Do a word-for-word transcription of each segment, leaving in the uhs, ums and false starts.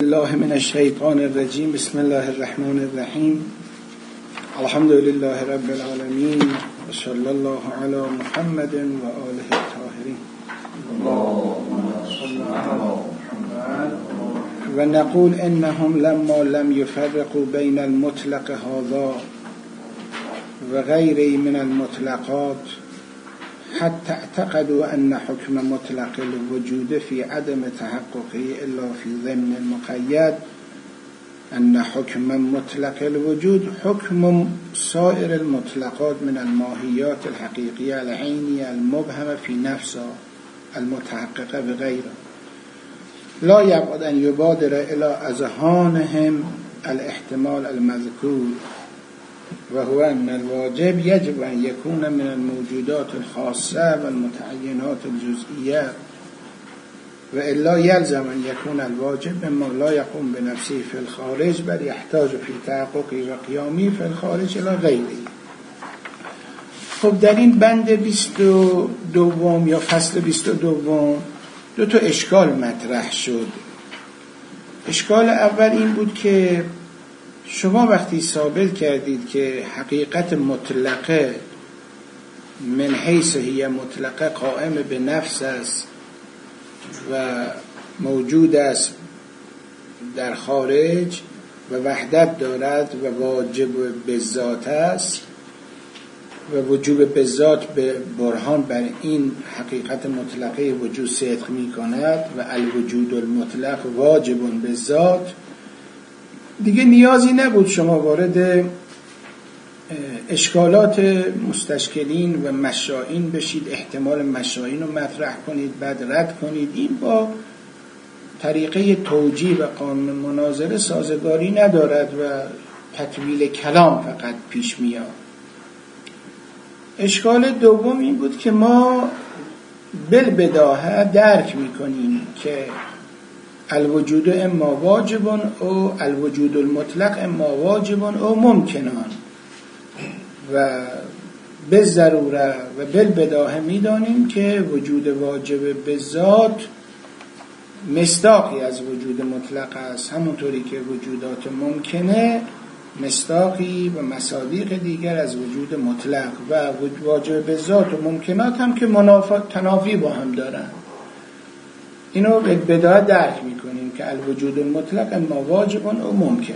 الله من الشیطان الرجیم. بسم الله الرحمن الرحیم. الحمد لله رب العالمین و صلی الله علی محمد و آله الطاهرین. و نقول انهم لما لم يفرقوا بين المطلق هذا و غیره من المطلقات حتى اعتقدوا ان حكم مطلق الوجود في عدم تحققه الا في ضمن المقيد ان حكم مطلق الوجود حكم سائر المطلقات من الماهيات الحقيقية العينية المبهمة في نفسها المتحققة بغيره لا يبعد ان يبادر الى اذهانهم الاحتمال المذكور وهو أن الواجب يجب أن يكون من الموجودات الخاصة والمتعينات الجزئية وإلا يلزم أن يكون الواجب مما لا يقوم بنفسه في الخارج بل يحتاج في تحققه وقيامه في الخارج إلى غيره. خب در این بند بیست و دوم یا فصل بیست و دوم دو تا اشکال مطرح شد. اشکال اول این بود که شما وقتی ثابت کردید که حقیقت مطلقه من حیث هی مطلقه قائم به نفس است و موجود است در خارج و وحدت دارد و واجب به ذات است و وجوب به ذات به برهان بر این حقیقت مطلقه وجود صدق می کند و الوجود المطلق واجب به ذات، دیگه نیازی نبود شما وارد اشکالات مستشکلین و مشائین بشید، احتمال مشائین رو مطرح کنید بعد رد کنید. این با طریقه توجیه و قانون مناظره سازگاری ندارد و تطویل کلام فقط پیش میاد. اشکال دوم این بود که ما بالبداهه درک میکنیم که الوجود اما واجب او الوجود المطلق اما واجب او ممکنان و به ضروره و بالبداهه میدانیم که وجود واجب به ذات مصداقی از وجود مطلق است، همونطوری که وجودات ممکنه مصداقی و مصادیق دیگر از وجود مطلق و واجب به ذات و ممکنات هم که منافات تنافی با هم دارن. اینو به بدايه درک میکنیم که الوجود المطلق اما واجب او ممکن.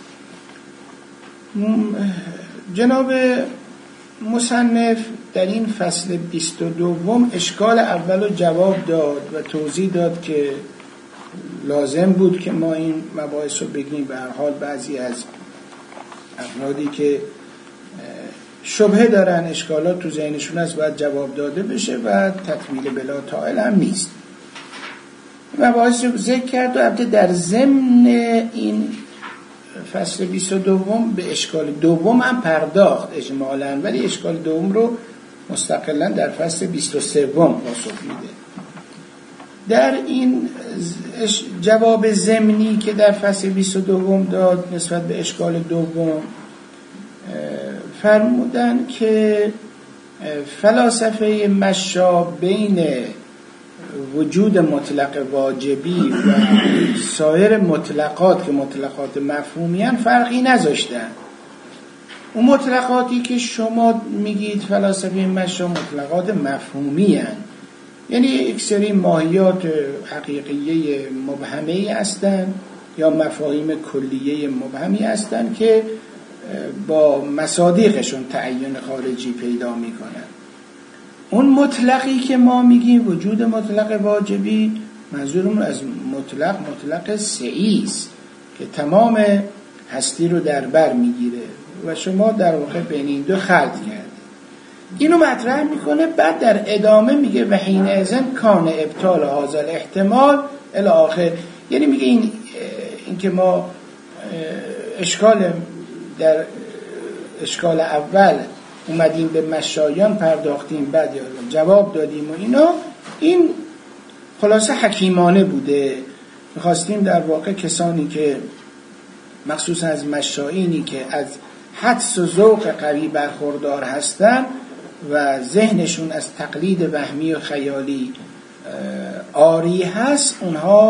جناب مصنف در این فصل بیست و دوم اشکال اول رو جواب داد و توضیح داد که لازم بود که ما این مباحث رو بگیم. به هر حال بعضی از افرادی که شبهه دارن اشکالات تو ذهنشون هست باید جواب داده بشه و تکمیل بلا طائل هم نیست. مباحث رو ذکر کرد و البته در ضمن این فصل بیست و دوم به اشکال دوم هم پرداخت اجمالاً، ولی اشکال دوم رو مستقلاً در فصل بیست و سوم پاسخ میده. در این جواب ضمنی که در فصل بیست و دوم داد نسبت به اشکال دوم فرمودن که فلاسفه مشا بین وجود مطلق واجبی و سایر مطلقات که مطلقات مفهومی هستند فرقی نذاشتن. اون مطلقاتی که شما میگید فلاسفه مشا مطلقات مفهومی هستند، یعنی یک سری ماهیات حقیقیه مبهمه هستند یا مفاهیم کلیه مبهمی هستند که با مصادیقشون تعین خارجی پیدا میکنن. اون مطلقی که ما میگیم وجود مطلق واجبی منظورمون از مطلق مطلق سعی است که تمام هستی رو در بر میگیره و شما در واقع بین این دو خلط کردید. اینو مطرح میکنه، بعد در ادامه میگه و حین اذن کان ابطال هذا الاحتمال الی آخر. یعنی میگه این این که ما اشکال در اشکال اول اومدیم به مشایان پرداختیم بعد جواب دادیم و اینا، این خلاصه حکیمانه بوده. میخواستیم در واقع کسانی که مخصوصا از مشایینی که از حدس و ذوق قوی برخوردار هستن و ذهنشون از تقلید وهمی و خیالی آری هست، اونها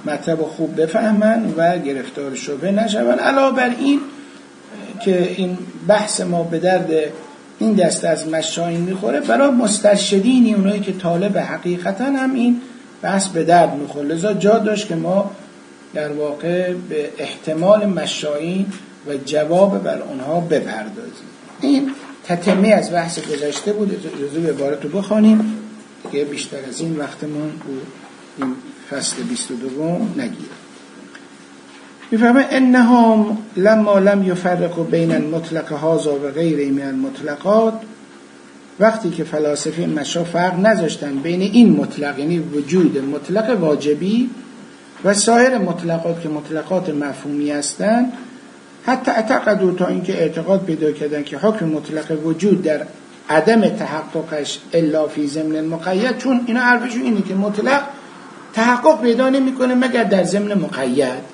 مطلب خوب بفهمن و گرفتار شبهه نشون. علاوه بر این که این بحث ما به درد این دسته از مشایین میخوره، برای مسترشدینی اونایی که طالب حقیقتا هم این بحث به درد میخوره، لذا جا داشت که ما در واقع به احتمال مشایین و جواب بر اونها بپردازیم. این تتمه از بحث گذشته بود. اجازه عبارت رو بخوانیم که بیشتر از این وقتمون این فصل بیست و دوم نگیره. میفهمه انهم لما لم یفرقوا بین المطلق هذا و غیره من المطلقات، وقتی که فلاسفه مشا فرق نذاشتن بین این مطلق، یعنی وجود مطلق واجبی و سایر مطلقات که مطلقات مفهومی هستند، حتی اعتقدوا، تا اینکه اعتقاد پیدا کردن که حکم مطلق وجود در عدم تحققش الا فی ضمن المقید، چون اینا حرفشون اینه که مطلق تحقق پیدا نمیکنه مگر در ضمن مقید.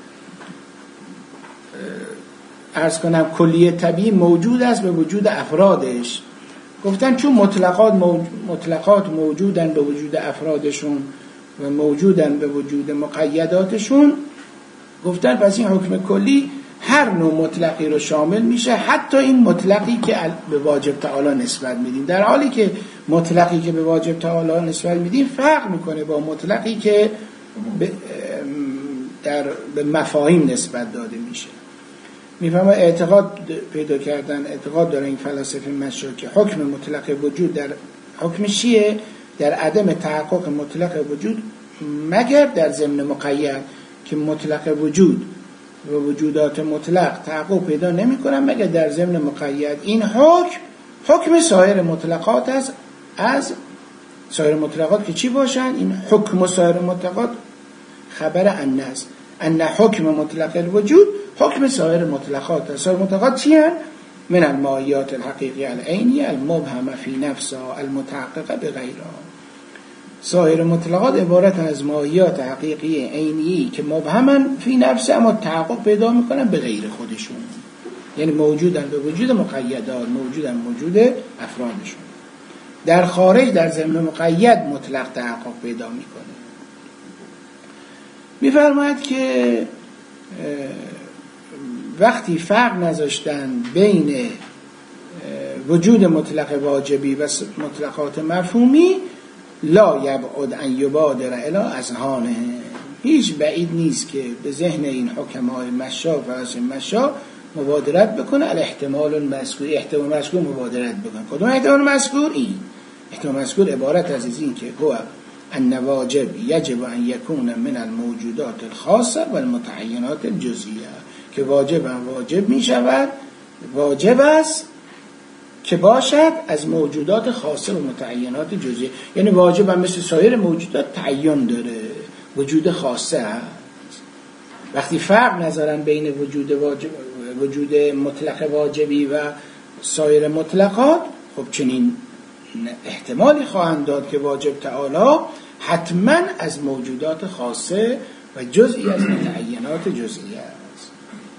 عرض کنم کلیه طبیعی موجود است به وجود افرادش. گفتن چون مطلقات موج... مطلقات موجودن به وجود افرادشون و موجودن به وجود مقیداتشون، گفتن پس این حکم کلی هر نوع مطلقی رو شامل میشه، حتی این مطلقی که به واجب تعالی نسبت میدیم، در حالی که مطلقی که به واجب تعالی نسبت میدیم فرق میکنه با مطلقی که به, در... به مفاهیم نسبت داده میشه. میفهمه اعتقاد پیدا کردن، اعتقاد داره این فلاسفه مشا که حکم مطلق وجود در حکم چیه؟ در عدم تحقق مطلق وجود مگر در ضمن مقید، که مطلق وجود و وجودات مطلق تحقق پیدا نمی کنن مگر در ضمن مقید. این حکم حکم سایر مطلقات است. از سایر مطلقات که چی باشن؟ این حکم سایر مطلقات خبر ان است، ان حکم مطلق الوجود حکم سایر مطلقات. سایر مطلقات چی هن؟ من الماهیات الحقیقی العینی المبهم فی نفسها المتحققه بغیرها. سایر مطلقات عبارت از ماهیات حقیقی عینی که مبهمن فی نفس، اما تحقق پیدا میکنن به غیر خودشون، یعنی موجودن به وجود مقیدات، موجودن موجود افرادشون. در خارج در ضمن مقید مطلق تحقق پیدا میکنه. میفرماید که وقتی فرق نذاشتن بین وجود مطلق واجبی و مطلقات مفهومی، لا یبعد ان یبادر الی اذهانه، هیچ بعید نیست که به ذهن این حکمای مشا و فلاسفه مشا مبادرت بکنه الاحتمال المذکور، احتمال مذکور مبادرت بکنه. کدوم احتمال مذکور؟ این احتمال مذکور عبارت از این که هو ان واجب یجب ان یکون من الموجودات الخاصه و المتعینات الجزئیه، که واجب هم واجب می شود، واجب است که باشد از موجودات خاصه و متعینات جزئیه، یعنی واجب هم مثل سایر موجودات تعین داره، وجود خاصه هست. وقتی فرق نذارن بین وجود واجب وجود مطلق واجبی و سایر مطلقات، خب چنین احتمالی خواهند داد که واجب تعالی حتما از موجودات خاصه و جزئی از متعینات جزئیه است،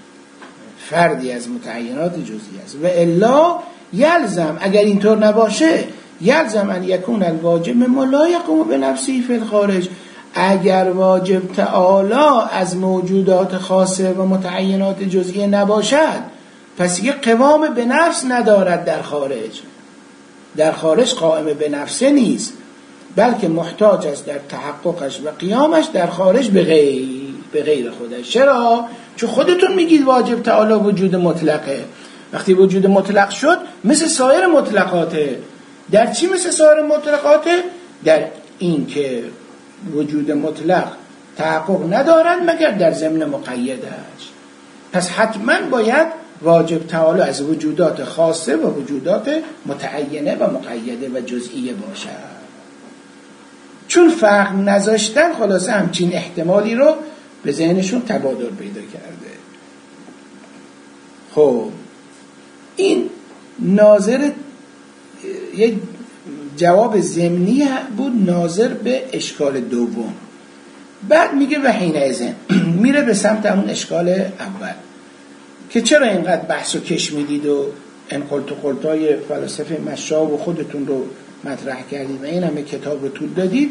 فردی از متعینات جزئیه است. و الا یلزم، اگر اینطور نباشه، یلزم ان یکون الواجب مما لا یقوم بنفسه فی الخارج، اگر واجب تعالی از موجودات خاصه و متعینات جزئیه نباشد، پس یه قوام به نفس ندارد در خارج. در خارج قائم به نفسه نیست، بلکه محتاج است در تحققش و قیامش در خارج به غیر به غیر خودش. چرا؟ چون خودتون میگید واجب تعالی وجود مطلقه. وقتی وجود مطلق شد مثل سایر مطلقاته. در چی مثل سایر مطلقاته؟ در این که وجود مطلق تحقق ندارد مگر در ضمن مقیدش. پس حتما باید واجب تعالی از وجودات خاصه و وجودات متعینه و مقیده و جزئیه باشد. چون فرق نذاشتن، خلاصه همچین احتمالی رو به ذهنشون تبادر پیدا کرده. خب این ناظر یک جواب ضمنی بود ناظر به اشکال دوم. بعد میگه و حینئذ میره به سمت همون اشکال اول که چرا اینقدر بحث و کش میدید و این قلت و قلتای فلسفه مشا و خودتون رو مطرح کردید و این همه کتاب رو طول دادید.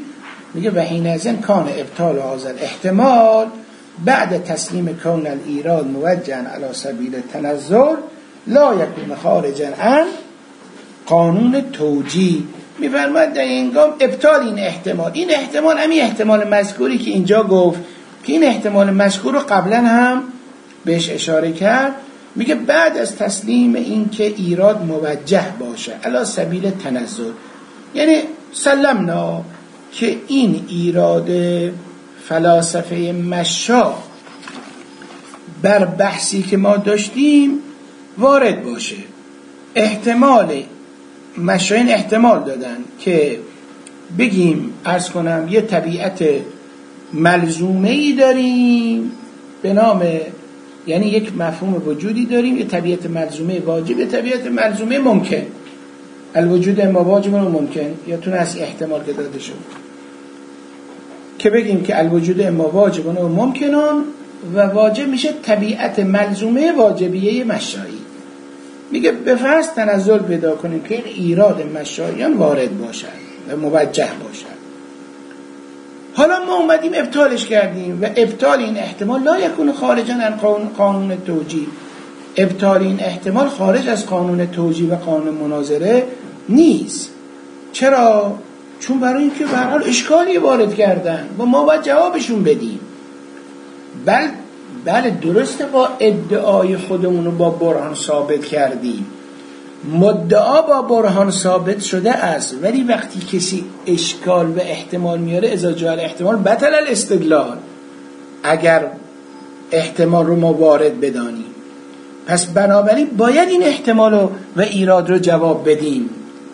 میگه و حینئذ کان ابطال هذا الاحتمال بعد تسلیم کون الایراد موجها علی سبیل التنزل لا یکون خارجا عن قانون توجیه. میفرماید در این گام ابطال این احتمال، این احتمال همین احتمال مذکوری که اینجا گفت که این احتمال مذکور رو قبلا هم بهش اشاره کرد، میگه بعد از تسلیم این که ایراد موجه باشه علی سبیل تنزل، یعنی سلمنا که این ایراد فلاسفه مشا بر بحثی که ما داشتیم وارد باشه. احتمال مشاین احتمال دادن که بگیم عرض کنم یه طبیعت ملزومه ای داریم به نام، یعنی یک مفهوم وجودی داریم، یه طبیعت ملزومه واجب، یه طبیعت ملزومه ممکن، الوجود اما واجب و ممکن، یا تونه از احتمال که داده شد که بگیم که الوجود اما واجب و ممکنون و واجب میشه طبیعت ملزومه واجبیه مشایی. میگه به فرض تنزل پیدا کنیم که این ایراد مشاییان وارد باشد و موجه باشد. حالا ما اومدیم ابطالش کردیم و ابطال این احتمال لا یکون خارجا عن قانون توجیه، ابطال این احتمال خارج از قانون توجیه و قانون مناظره نیست. چرا؟ چون برای اینکه به هر حال اشکالی وارد کردن و ما باید جوابشون بدیم. بل بله درسته با ادعای خودمون رو با برهان ثابت کردیم، مدعا با برهان ثابت شده است، ولی وقتی کسی اشکال و احتمال میاره اذا جاء الاحتمال بطل الاستدلال، اگر احتمال رو ما وارد بدانیم، پس بنابراین باید این احتمال رو و ایراد رو جواب بدیم.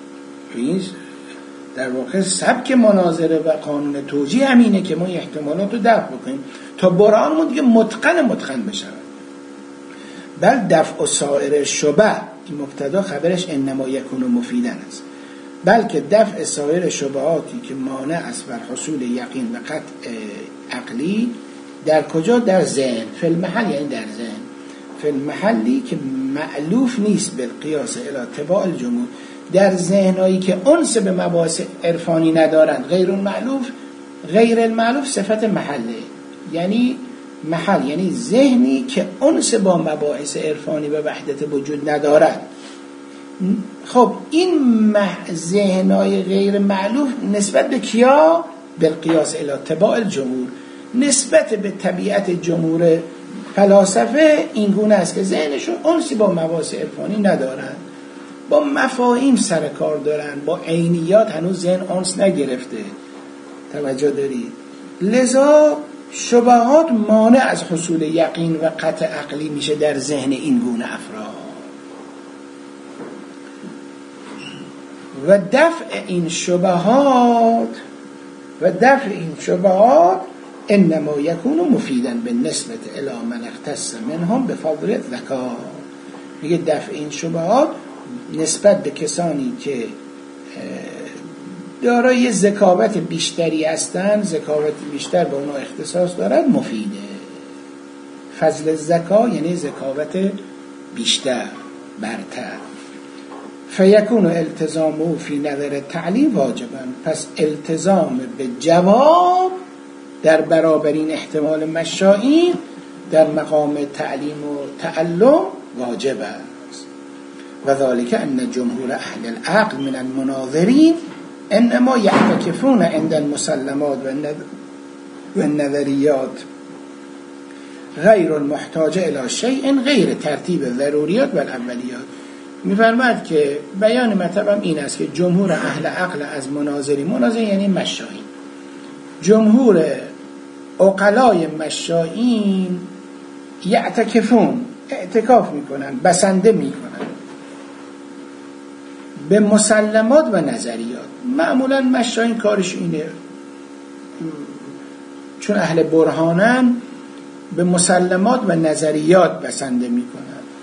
در واقع سبک مناظره و قانون توجیه همینه که ما احتمالات رو دفع بکنیم تا برهانمون دیگه متقن متقن بشه. بل دفع سایر شبه، این مبتدا خبرش انما یکون مفیدن است، بلکه دفع سایر شبهاتی که مانع است بر حصول یقین و قطع عقلی در کجا؟ در ذهن، فی المحل، یعنی در ذهن، فی المحلی که مألوف نیست بالقیاس الی تباع الجمهور، در ذهنایی که انس به مباحث عرفانی ندارند. غیر المألوف، غیر المألوف صفت محله، یعنی محل، یعنی ذهنی که انس با مباحث عرفانی و وحدت وجود ندارد. خب این ذهنای غیر مألوف نسبت به کیا؟ بالقیاس الی تباع الجمهور، نسبت به طبیعت جمهور فلاسفه این گونه است که ذهنشون انسی با مباحث عرفانی ندارند، با مفاهیم سر کار دارن، با عینیات هنوز ذهن انس نگرفته. توجه دارید؟ لذا شبهات مانع از حصول یقین و قطع عقلی میشه در ذهن این گونه افراد و دفع این شبهات و دفع این شبهات انما یکون مفیدن به نسبت الی من اختص منهم به فضل ذکا. میگه دفع این شبهات نسبت به کسانی که دارای ذکاوت بیشتری هستن، ذکاوت بیشتر به اونا اختصاص دارد، مفیده. فضل ذکا یعنی ذکاوت بیشتر، برتر. فیکون التزامه فی نظر تعلیم واجبا، پس التزام به جواب در برابر این احتمال مشائین در مقام تعلیم و تعلم واجب است. و ذالک ان جمهور اهل العقل من المناظرین انما یعتکفون عند المسلمات و النظریات غیر المحتاج الی شیء غیر ترتیب ضروریات و الاولیات. می‌فرماید که بیان مطلبم این است که جمهور اهل عقل از مناظرین، مناظر یعنی مشائین، جمهور عقلای مشائین یعتکفون، اعتکاف میکنن، بسنده میکنن به مسلمات و نظریات. معمولا مشائین کارش اینه، چون اهل برهانن به مسلمات و نظریات بسنده میکنن،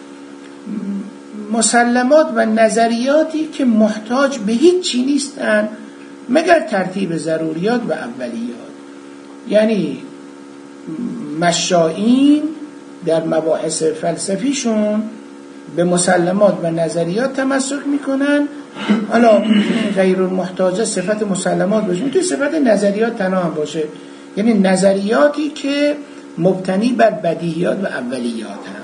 مسلمات و نظریاتی که محتاج به هیچ چی نیستن مگر ترتیب ضروریات و اولیات. یعنی مشائین در مباحث فلسفیشون به مسلمات و نظریات تمسک میکنن. حالا غیر المحتاجه صفت مسلمات باشه، میتونه صفت نظریات تنها هم باشه، یعنی نظریاتی که مبتنی بر بدیهیات و اولیات هم.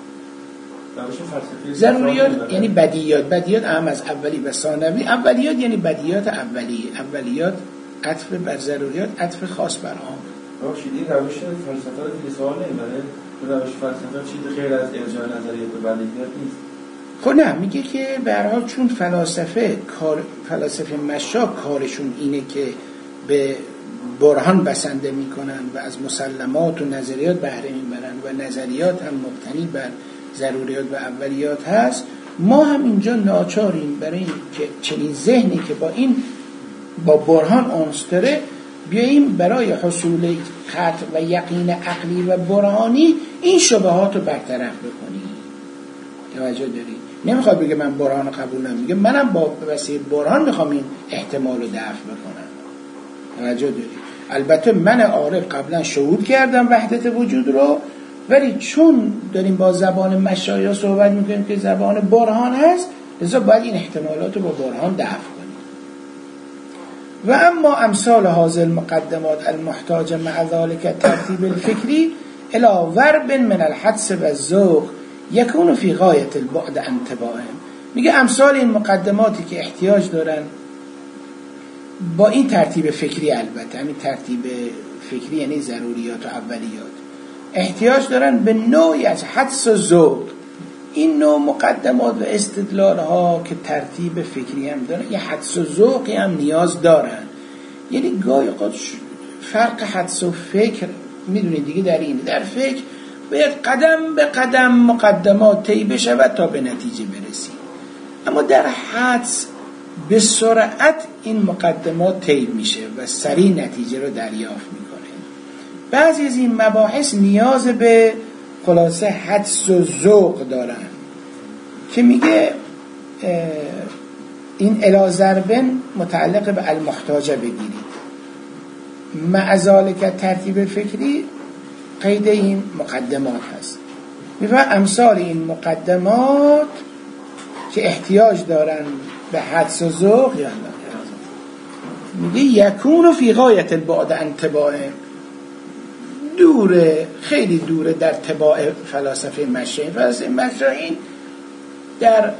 ضروریات یعنی بدیهیات، بدیهیات اهم از اولی و ثانوی. اولیات یعنی بدیهیات اولی، اولیات عطف بر ضروریات، عطف خاص بر عام. باشید این روش فلسفه رو دیگه سوال نمیبره؟ روش فلسفه چیزی غیر از ارجاع نظریات و بدیهیات نیست؟ خب نه، میگه که به هر حال چون فلاسفه کار فلاسفه مشاق کارشون اینه که به برهان بسنده میکنن و از مسلمات و نظریات بهره میبرن و نظریات هم مبتنی بر ضروریات و اولیات هست، ما هم اینجا ناچاریم برای این که چنین ذهنی که با این با برهان انس داره بیاییم برای حصول قطع و یقین عقلی و برهانی این شبهات رو برطرف بکنیم. توجه داری؟ نمیخواد بگه من برهان قبول نمیگم، میگه منم با وسیله برهان میخوام این احتمال رو دفع بکنم. توجه داری؟ البته من عارف قبلا شهود کردم وحدت وجود رو، ولی چون داریم با زبان مشایخ صحبت میکنیم که زبان برهان هست، لذا باید این احتمالات رو با برهان دفع کنیم. و اما امثال هذه المقدمات المحتاج مع ذلك ترتیب الفکری الى ورب من الحدس و الذوق یکون فی غایت البعد عن تباهم. میگه امثال این مقدماتی که احتیاج دارن با این ترتیب فکری، البته همین ترتیب فکری یعنی ضروریات و اولیات، احتیاج دارن به نوعی از حدس و ذوق. این نوع مقدمات و استدلال ها که ترتیب فکری هم دارن، یه حدس و ذوقی هم نیاز دارن. یعنی گاهی اوقات فرق حدس و فکر میدونید دیگه در این، در فکر باید قدم به قدم مقدمات طی بشود تا به نتیجه برسیم، اما در حدس به سرعت این مقدمات طی میشه و سریع نتیجه رو دریافت میکنه. بعضی از این مباحث نیاز به خلاصه حدس و ذوق دارن که میگه این الی ضربن متعلق به المحتاجه بگیرید، مع ذالک ترتیب فکری قید این مقدمات هست. میفهم امثال این مقدمات که احتیاج دارن به حدس و ذوق، یا میگه یکون فی غایت البعد عن تباهم، دوره، خیلی دوره در تباع فلاسفه مشایخ. فلاسفه مشایخ در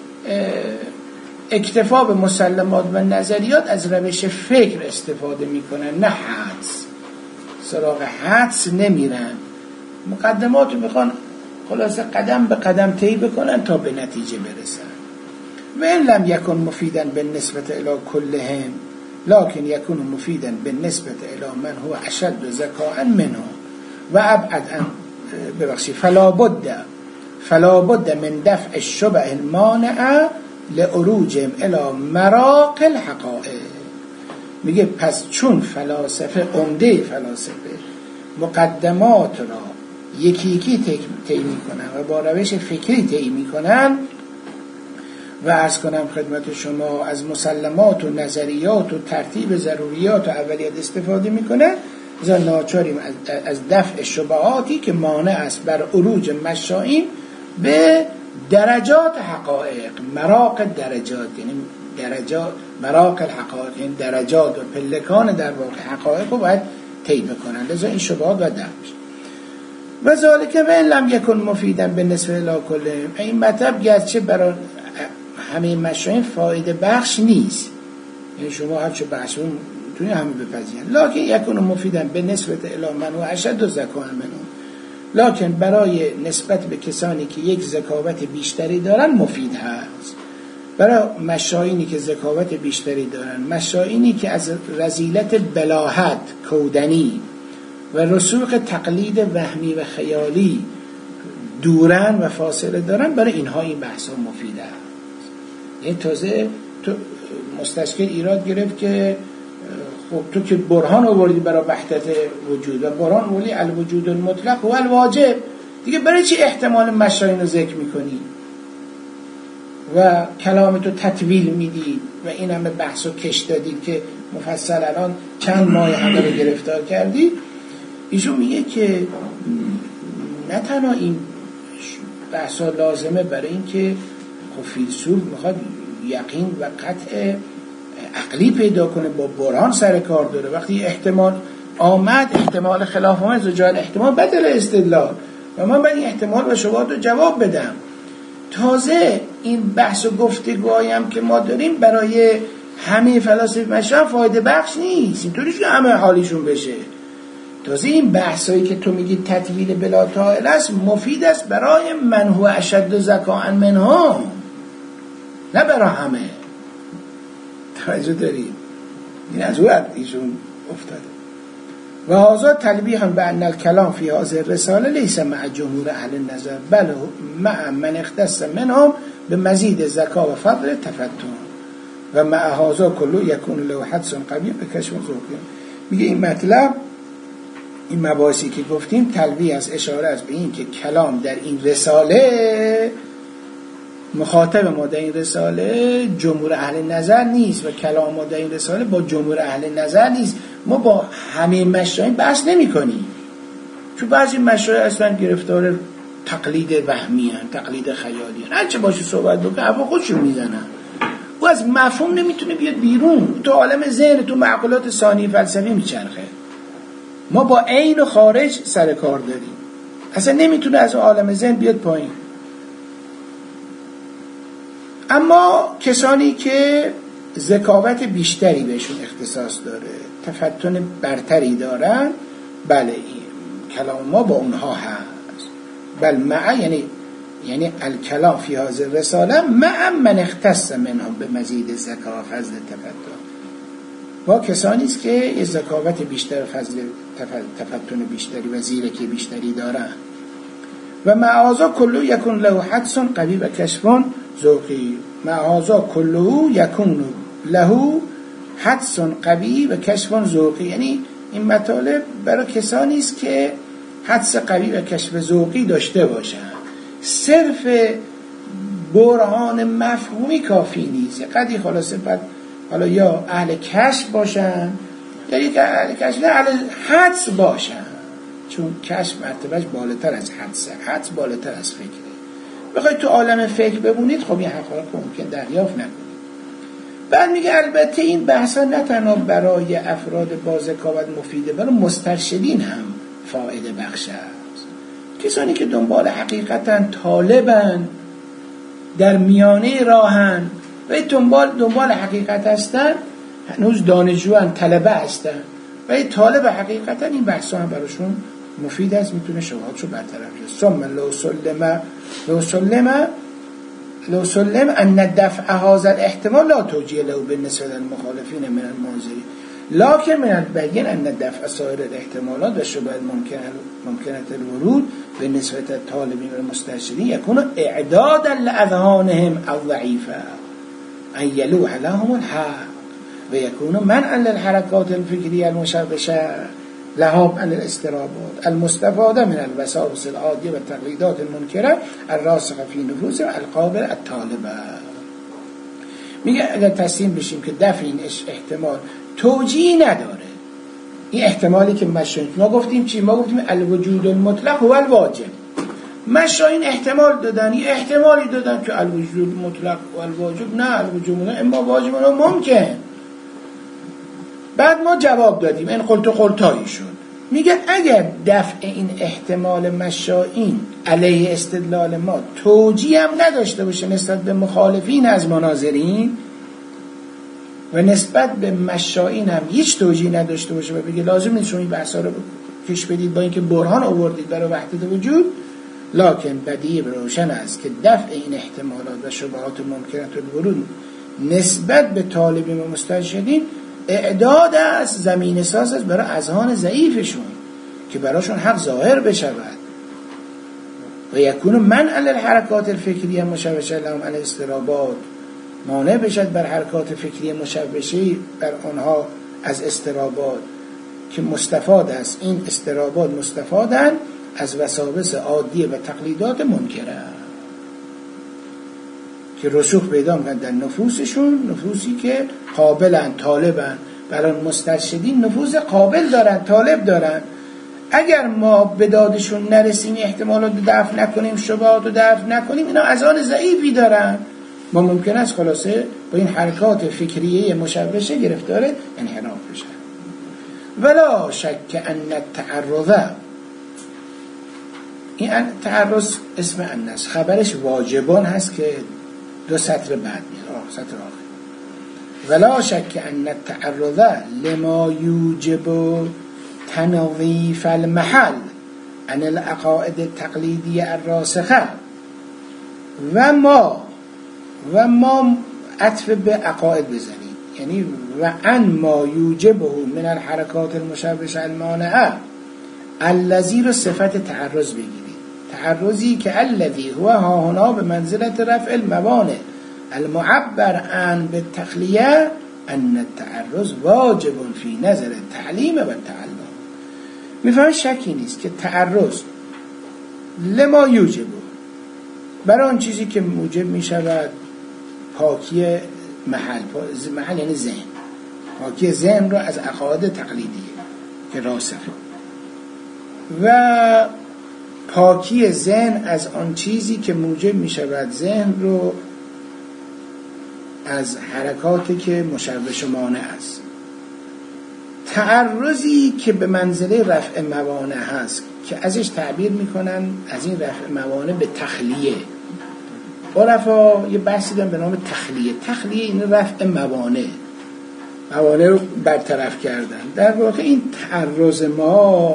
اکتفا به مسلمات و نظریات از روش فکر استفاده میکنن، نه حدس. سراغ حدس نمیرن، مقدمات رو میخوان خلاصه قدم به قدم طی بکنن تا به نتیجه برسن. و این لم یکن مفیدن بالنسبت الی کلهم لکن یکون مفیدن بالنسبت الی من هو اشد ذکاء منه و ابعد ان ببخشید فلا بد فلا بد من دفع الشبه المانعه لعروجهم الی مراق الحقائق. میگه پس چون فلاسفه، عمده فلاسفه مقدمات را یکی یکی طی میکنن و با روش فکری طی میکنن و عرض کنم خدمت شما از مسلمات و نظریات و ترتیب ضروریات و اولیات استفاده میکنن، ازا ناچاریم از دفع شبهاتی که مانع است بر عروج مشائم به درجات حقایق. مراق درجات یعنی درجات، مراق الحقایق یعنی درجات و پلکان در واقع حقایق رو باید طی بکنن، لذا این شبهات باید دفع بشه. و ذالک و ان لم یکن مفیدا بالنسبه الی کلهم، این مطلب گرچه برای همه مشایخ فایده بخش نیست، یعنی شما هر چه بحثون توی همه بپذیرن، لکن یکون مفیدا بالنسبه الی من و اشد ذکاء منهم، لکن برای نسبت به کسانی که یک ذکاوت بیشتری دارن مفید هست. برای مشایینی که ذکاوت بیشتری دارن، مشایینی که از رذیلت بلاهت کودنی و رسوخ تقلید وهمی و خیالی دورن و فاصله دارن، برای اینها این بحثا مفیده. این تازه تو مستشکل ایراد گرفت که خب تو که برهان آوردی برای وحدت وجود و برهان آوردی الوجود المطلق و الواجب، دیگه برای چی احتمال مشاین رو ذکر میکنی و کلامتو تطویل میدی و این همه بحث رو کش دادید که مفصل الان چند ماه همه رو گرفتار کردی. ایشون میگه که نه تنها این بحثا لازمه برای اینکه خب فیلسوف میخواد یقین و قطع عقلی پیدا کنه، با برهان سر کار داره. وقتی احتمال آمد، احتمال خلاف آمد، زجال احتمال بدل استدلال و من باید این احتمال و شبهات رو جواب بدم. تازه این بحث و گفتگوهایم که ما داریم برای همه فلاسفه مشرق فایده بخش نیست، اینطوری که همه حالیشون بشه. تازه این بحثایی که تو میگی تطویل بلا طائل است، مفید است برای من هو اشد ذکاء منهم، نه برای همه. توجه دارید؟ این از وقت ایشون افتاده. و هذا تلبیح بان الکلام فی هذه الرساله لیس مع جمهور اهل النظر بل مع من اختص منهم به مزید ذکا و فضل تفتن و مع هذا کله یکون له حدس قوی به کشف ذوقی. میگه این مطلب، این مباحثی که گفتیم تلبیح از اشاره است به این که کلام در این رساله، مخاطب ما در این رساله جمهور اهل نظر نیست و کلام ما در این رساله با جمهور اهل نظر نیست. ما با همه مشایخ بحث نمی کنیم، چون بعضی مشایخ اصلا گرفتار تقلید وهمی هن، تقلید خیالی هن، هرچه باشه صحبت بکنه حرفا خودشون میزنن، او از مفهوم نمیتونه بیاد بیرون، تو عالم ذهن، تو معقولات ثانی فلسفی میچرخه. ما با عین و خارج سر کار داریم، اصلا نمیتونه از عالم ذهن بیاد پایین. اما کسانی که ذکاوت بیشتری بهشون اختصاص داره، تفتن برتری دارن، بله این کلام ما با اونها هست. بل مع یعنی یعنی الکلام فی هذه الرساله مع من اختص منهم به مزید ذکا و فضل تفتن، با کسانی است که یه ذکاوت بیشتر، فضل تفتن بیشتری و زیرکی بیشتری دارن. و مع هذا کله یکون له حدس قوی و کشف ذوقی. مع هذا کله یکون له حدس قوی و کشف ذوقی، یعنی این مطالب برای کسانی است که حدس قوی و کشف ذوقی داشته باشند. صرف برهان مفهومی کافی نیست، قدری خلاصه بعد حالا یا اهل کشف باشن یا یک اهل کشف نه اهل حدس باشن، چون کشف مرتبهش بالاتر از حدس، حدس بالاتر از فکره. بخواید تو عالم فکر بمونید خب این حقایق ممکن دریافت نکنید. بعد میگه البته این بحثا نه تنها برای افراد با ذکاوت مفیده، برای مسترشدین هم فایده بخش است. کسانی که دنبال حقیقتن، طالبن، در میانه راهن و دنبال دنبال حقیقت هستن، هنوز دانشجوان، طلبه هستن و این طالب حقیقتا، این بحثا هم براشون مفید است، میتونه شبهاتشو برطرف کنه. ثم لو سلم لو سلم لو سلم ان دفع هذا الاحتمال لا توجیه له بالنسبه للمخالفین من المناظرین لكن من البين ان دفع سایر الاحتمالات و شبهات ممکنه الورود بالنسبه للطالبین و المسترشدین یکون اعدادا لاذهانهم الضعیفه ان یلوح لهم الحق و یکون منعا للحرکات الفکریه المشوشه لهم عن الاضطرابات المستفاده من الوساوس العادیه و تقلیدات المنکره الراسخه فی نفوس القابل الطالبه. میگه اگر تسلیم بشیم که دفع این احتمال توجیه نداره، این احتمالی که مشاهین ما گفتیم چی؟ ما گفتیم الوجود المطلق هو الواجب. مشاهین احتمال دادن، این احتمالی دادن که الوجود المطلق و الواجب، نه الوجود المطلق اما واجب و ممکن. بعد ما جواب دادیم این قلت و قلتایی شد. میگه اگر دفع این احتمال مشاهین علیه استدلال ما توجیه هم نداشته باشه نسبت به مخالفین از مناظرین و نسبت به مشاهین هم هیچ توجیه نداشته باشه و بگه لازم نیست شما این بحثا رو پیش بدید با اینکه برهان آوردید برای وحدت وجود، لکن بدیهی روشن است که دفع این احتمالات و شبهات ممکنه الورود نسبت به طالبین و مسترشدین اعداد است، زمین ساز است برای اذهان ضعیفشون که براشون حق ظاهر بشود و یکون منع للحرکات الفکریه مشوشه لهم علی اضطرابات، مانع بشد بر حرکات فکری مشوشه بر آنها از اضطرابات که مستفاد است. این اضطرابات مستفادن از وساوس عادیه و تقلیدات منکره که رسوخ پیدا میکنن در نفوسشون، نفوسی که قابلن، طالبن. برای مسترشدین نفوس قابل دارن، طالب دارن، اگر ما به دادشون نرسیم، احتمالات رو دفع نکنیم، شبهات رو دفع نکنیم، اینا اذهان ضعیفی دارن، ما ممکن است خلاصه با این حرکات فکریه مشوشه گرفتار انحراف بشن. ولا شک ان التعرض، این تعرض اسم انس، خبرش واجبان هست که دو سطر بعد میاد، آه سطر آخر. ولا شک ان التعرض لما یوجب تنظیف المحل عن العقائد التقلیدیه الراسخه و ما و ما عطف به عقاید بزنید، یعنی و ان ما یوجبه من الحرکات المشوشه المانعه، الذی رو صفت تعرض بگیرید، تعرضی که الذی هو ها هنا به منزلت رفع الموانع المعبر عن بالتخلیه ان التعرض واجب فی نظر التعلیم و التعلم. میفهمید شکی نیست که تعرض لما یوجب، برای آن چیزی که موجب میشود پاکی محل، محل یعنی ذهن، پاکی ذهن رو از عقاید تقلیدیه که راسخه، و پاکی ذهن از آن چیزی که موجب میشود ذهن رو از حرکاتی که مشوش و مانع است. تعرضی که به منزله رفع موانع هست که ازش تعبیر میکنن از این رفع موانع به تخلیه. عرفا یه بحثی دارن به نام تخلیه. تخلیه این رفع موانع، موانع رو برطرف کردن. در واقع این تعرض ما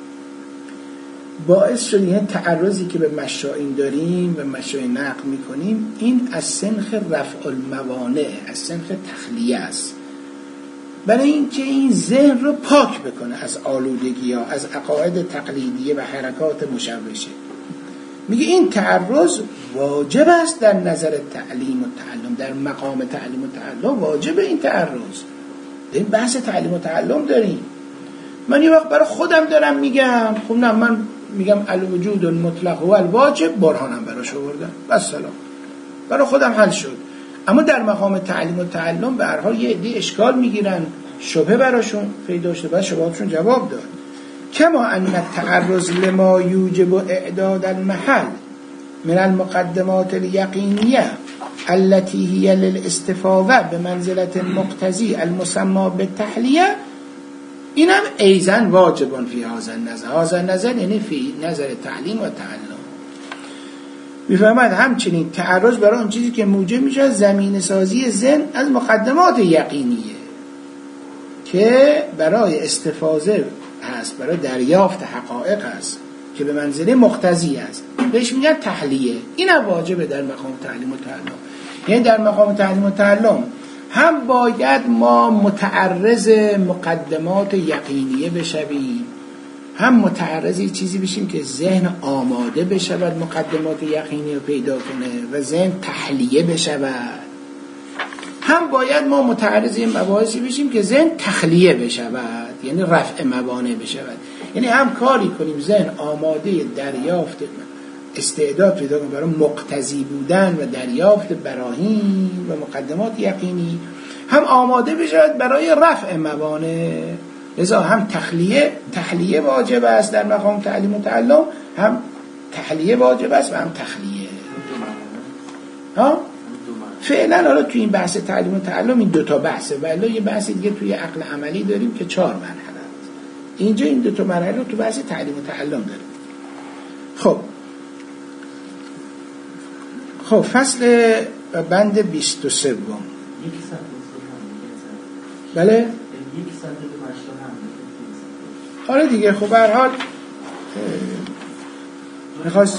باعث شد، این تعرضی که به مشائین داریم و مشائین نقل میکنیم، این از سنخ رفع الموانع، از سنخ تخلیه است، برای اینکه این ذهن رو پاک بکنه از آلودگی ها، از عقاید تقلیدیه و حرکات مشوشه. میگه این تعرض واجب است در نظر تعلیم و تعلم، در مقام تعلیم و تعلم واجب این تعرض. این بحث تعلیم و تعلم داریم. من یه وقت برای خودم دارم میگم، خب نه من میگم الوجود المطلق و الواجب، برهانم براش آوردم، بس سلام، برای خودم حل شد. اما در مقام تعلیم و تعلم به هر حال یه عده اشکال میگیرن، شبهه براشون پیدا شده، باید شبهاتشون جواب داد. کما ان التعرض لما یوجب اعداد المحل من المقدمات الیقینیه التي هي للاستفاضه بمنزلة المقتضی المسمى بالتحلیه، اینم ایزن واجبان فی هذا النظر. هذا النظر یعنی فی نظر تعلیم و تعلم. میفهمد همچنین تعرض برای اون چیزی که موجب میشه زمین سازی ذهن از مقدمات یقینیه که برای استفاضه هست، برای دریافت حقایق هست که به منزله مقتضی است، بهش میگن تحلیه. اینم واجبه در مقام تعلیم و تعلم. یعنی در مقام تعلیم و تعلم هم باید ما متعرض مقدمات یقینیه بشویم، هم متعرضی چیزی بشیم که ذهن آماده بشود مقدمات یقینی رو پیدا کنه و ذهن تحلیه بشود، هم باید ما متعرض این مباحثی بشیم که ذهن تخلیه بشود، یعنی رفع موانع بشود. یعنی هم کاری کنیم ذهن آماده دریافت استعداد پیدا کنه برای مقتضی بودن و دریافت براهین و مقدمات یقینی، هم آماده بشود برای رفع موانع. لذا هم تخلیه تخلیه واجب است در مقام تعلیم و تعلم، هم تحلیه واجب است و هم تخلیه. ها فعلا حالا توی این بحث تعلیم و تعلم این دوتا بحثه، ولی یه بحث دیگه توی عقل عملی داریم که چهار مرحله است. اینجا این دوتا مرحله رو تو بحث تعلیم و تعلم داریم. خب خب فصل بند بیست و سه بله حالا دیگه خب به هر حال میخواست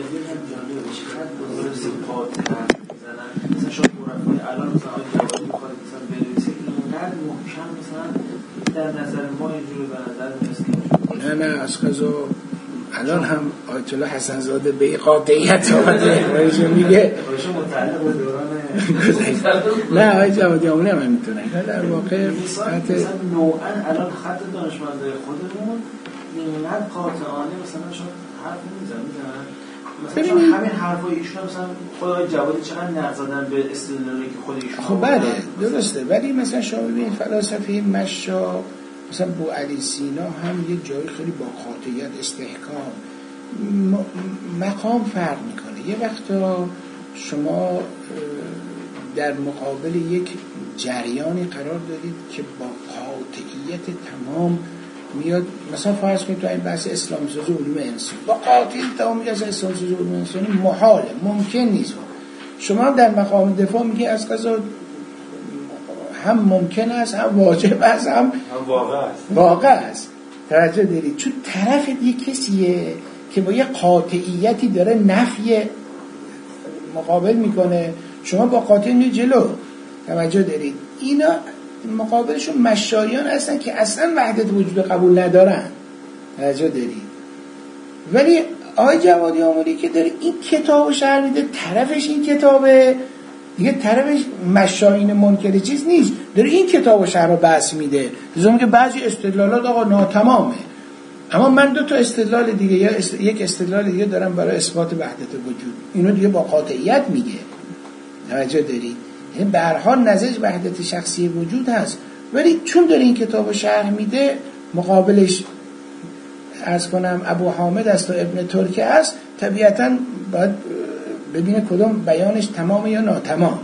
مثلا شما مرفای الان مثلا آقای جوادی میخواد مثلا بنویسید اینقدر محکم مثلا در نظر ما اینجوری به نظر میرسید. نه نه از قضا الان هم آیت الله حسن زاده به قاطعیت آمده وایشون میگه وایشون متعلق به دوران نه آقای جوادی همونه هم میتونه در واقع مثلا نوعا الان خط دانشمندای خودمون اینقدر قاطعانه مثلا شما حرف میزنن مثلا همین حرفای ایشون مثلا خدای جوادی چقدر نقد زدن به استدلالی که خود ایشون. خب بله درسته، ولی مثلا شما ببینید فلاسفه مشا مثلا بو علی سینا هم یه جایی خیلی با قاطعیت استحکام مقام فرق میکنه. یه وقتا شما در مقابل یک جریانی قرار دارید که با قاطعیت تمام میاد، مثلا فرض کنید تو این بحث اسلام سازی علوم انسانی با قاطعیت تمام میگه اسلام سازی علوم انسانی محاله، ممکن نیست. شما هم در مقام دفاع میگه از قضا هم ممکن است، هم واجب است، هم واقع است. واقع است. توجه دارید؟ چون طرف یک کسیه که با یه قاطعیتی داره نفی مقابل میکنه، شما با قاطعیت جلو. توجه دارید؟ اینا مقابلشون مشایان هستن که اصلا وحدت وجود قبول ندارن. توجه دارید؟ ولی آقای جوادی آموری که داره این کتابو شرح میده، طرفش این کتابه دیگه، طرفش مشاین منکر چیز نیست، داره این کتابو شرح و بحث میده. لزوم که بعضی استدلالات آقا ناتمامه، اما من دو تا استدلال دیگه یا است... یک استدلال دیگه دارم برای اثبات وحدت وجود، اینو دیگه با قاطعیت میگه. توجه دارید؟ یعنی به هر حال نظرش وحدت شخصی وجود هست، ولی چون داره این کتابو شرح میده مقابلش عرض کنم ابو حامد است و ابن ترکه است، طبیعتاً باید ببینه کدوم بیانش تمامه یا ناتمام.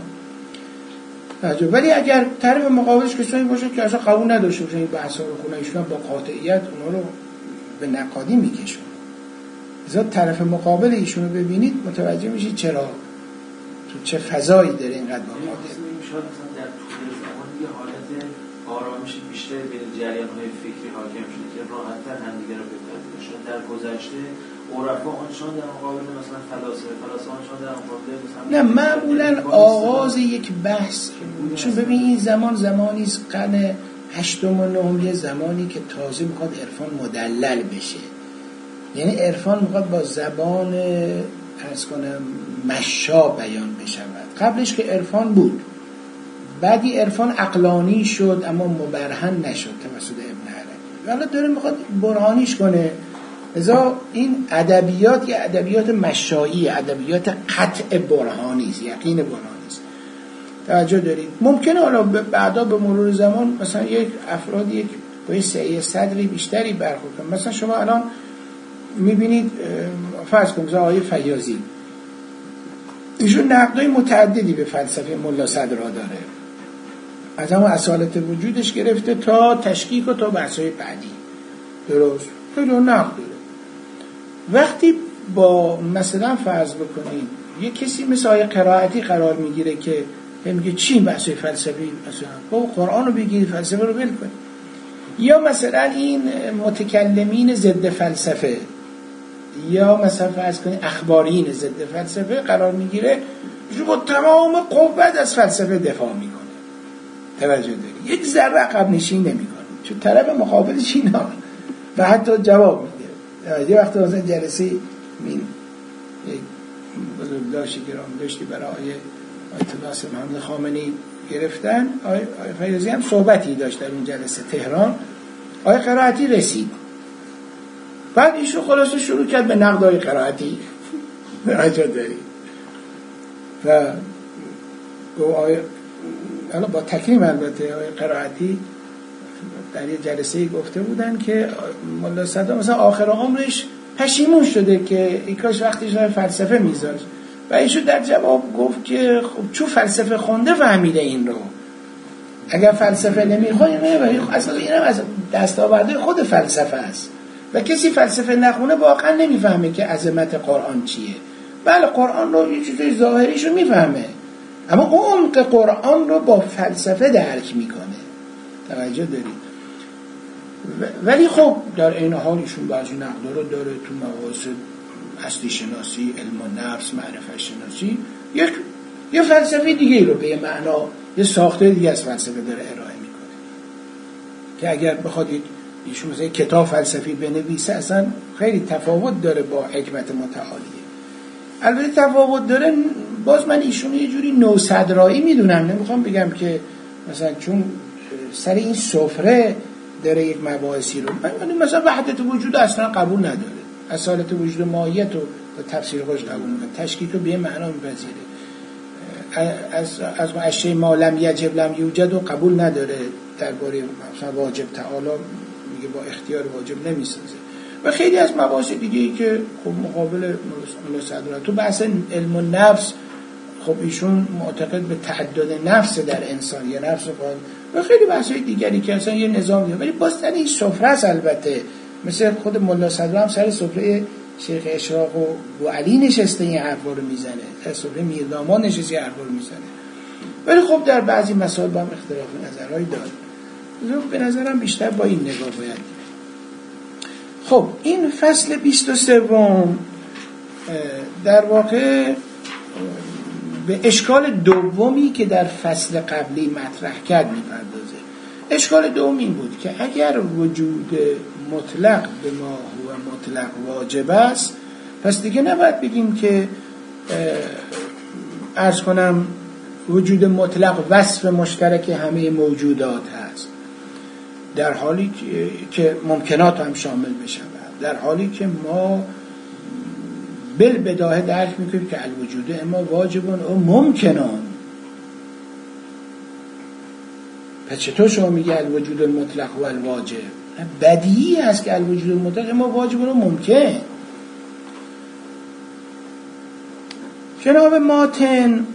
ولی اگر طرف مقابلش کسایی باشه که اصلا قبول نداشته باشه این بحثا رو خونه ایشون با قاطعیت اونا رو به نقادی میکشونه، لذا طرف مقابل ایشون رو ببینید متوجه میشید چرا تو چه فضایی داره اینقدر با قاطعیت. شاید مثلا در طول زمان یه حالت آرامش بیشتر بین جریان‌های فکری حاکم شده که راحت‌تر همدیگه رو بپذیرن. شاید در گذشته عرفا آنچنان در مقابل مثلا فلاسفه فلاسفه آنچنان در مقابل مثلا نه، معمولا آغاز یک بحث، چون ببین این زمان زمانی است قرن هشتم و نهم، یه زمانی که تازه میخواد عرفان مدلل بشه، یعنی عرفان میخواد با زبان عرض کنم مشا بیان بشود. قبلش که عرفان بود، بعدی عرفان عقلانی شد اما مبرهن نشد توسط ابن عربی، حالا داره میخواد برهانیش کنه. لذا این ادبیات یه ادبیات مشایی، ادبیات قطع برهانی است، یقین برهانی است. توجه دارید؟ ممکنه حالا بعدا به مرور زمان مثلا یک افراد یک با سعی صدری بیشتری برخورد کنه. مثلا شما الان میبینید فرض کنید مثلا آقای فیاضی، ایشون نقدای متعددی به فلسفه ملا صدرا داره، از همون اصالت وجودش گرفته تا تشکیک و تا بحث‌های بعدی. درست؟ خیلی نقد داره. وقتی با مثلا فرض بکنید یک کسی مثل آیه قرائتی قرار میگیره که میگه چی بحث‌های فلسفی، مثلا با قرآن رو بگید فلسفه رو ول کنید، یا مثلا این متکلمین ضد فلسفه یا مثلا فرض کنید اخبارین ضد فلسفه قرار میگیره، جو با تمام قوت از فلسفه دفاع میکنه. توجه داری؟ یک ذره عقب نشین نمیکنه، چون طرف مقابلش اینا و حتی جواب میده. یه وقت مثلا جلسه این یک بزرگداشتی گرام داشتی برای آیت الله محمد خامنه‌ای گرفتن، آیه فیاضی هم صحبتی داشت در اون جلسه تهران، آیه قرائتی رسید، بعد ایشون خلاصه شروع کرد به نقد آیه قرائتی. راجع داری و گفت آیه، حالا با تکریم البته، آیه قرائتی در یه جلسه گفته بودن که ملا صدرا مثلا آخر عمرش پشیمون شده که ای کاش وقتش رو فلسفه میذاشت، و ایشون در جواب گفت که خب چون فلسفه خونده فهمیده این رو، اگر فلسفه نمیخونه اصلا این هم از دستاوردهای خود فلسفه است و کسی فلسفه نخونه واقعا نمیفهمه که عظمت قرآن چیه. بله قرآن رو یه چیزای ظاهریش رو میفهمه، اما عمق قرآن رو با فلسفه درک میکنه. توجه دارید؟ ولی خب در این حال ایشون بعضی نقدا رو داره تو مباحث هستی شناسی، علم و نفس، معرفت شناسی، یک یه فلسفه دیگه رو به یه معنا، یه ساخته دیگه از فلسفه داره ارائه میکنه که اگر بخواد ایشون مثلا کتاب فلسفی بنویسه اصلا خیلی تفاوت داره با حکمت متعالیه. البته تفاوت داره، باز من ایشون یه جوری نوصدرایی میدونم، نمیخوام بگم که مثلا چون سر این سفره داره یک مباحثی رو، من مثلا وحدت وجود اصلا قبول نداره، اصالت وجود ماهیت رو با تفسیر خودش قبول میکنه، تشکیک رو به یه معنا میپذیره، از از اشیاء ما لم یجب لم یوجد رو قبول نداره، درباره مثلا واجب تعالی میگه با اختیار واجب نمیسازه و خیلی از مباحث دیگه ای که خب مقابل ملا صدرالله تو بحث علم النفس، خب ایشون معتقد به تعدد نفس در انسان یا نفس قائم و خیلی بحثای دیگری که اصلا یه نظام دیگه، ولی باز در این سفره است. البته مثل خود ملا صدرالله هم سر سفره شیخ اشراق و بو علی نشسته این حرفا رو میزنه، سر سفره میردامان نشسته این حرفا رو میزنه، ولی خب در بعضی مسائل با هم اختلاف نظرهایی داره. به نظرم بیشتر با این نگاه باید. خب این فصل بیست و سوم در واقع به اشکال دومی که در فصل قبلی مطرح کرد میپردازه. اشکال دوم این بود که اگر وجود مطلق به ما هو مطلق واجب است، پس دیگه نباید بگیم که عرض کنم وجود مطلق وصف مشترک همه موجودات هست، در حالی که ممکنات هم شامل بشن، در حالی که ما بالبداهه درک میکنیم که الوجود اما واجبون و ممکنان. پس چطور شما میگه الوجود المطلق و الواجب؟ بدیهی است که الوجود المطلق اما واجبون و ممکن. جناب ماتن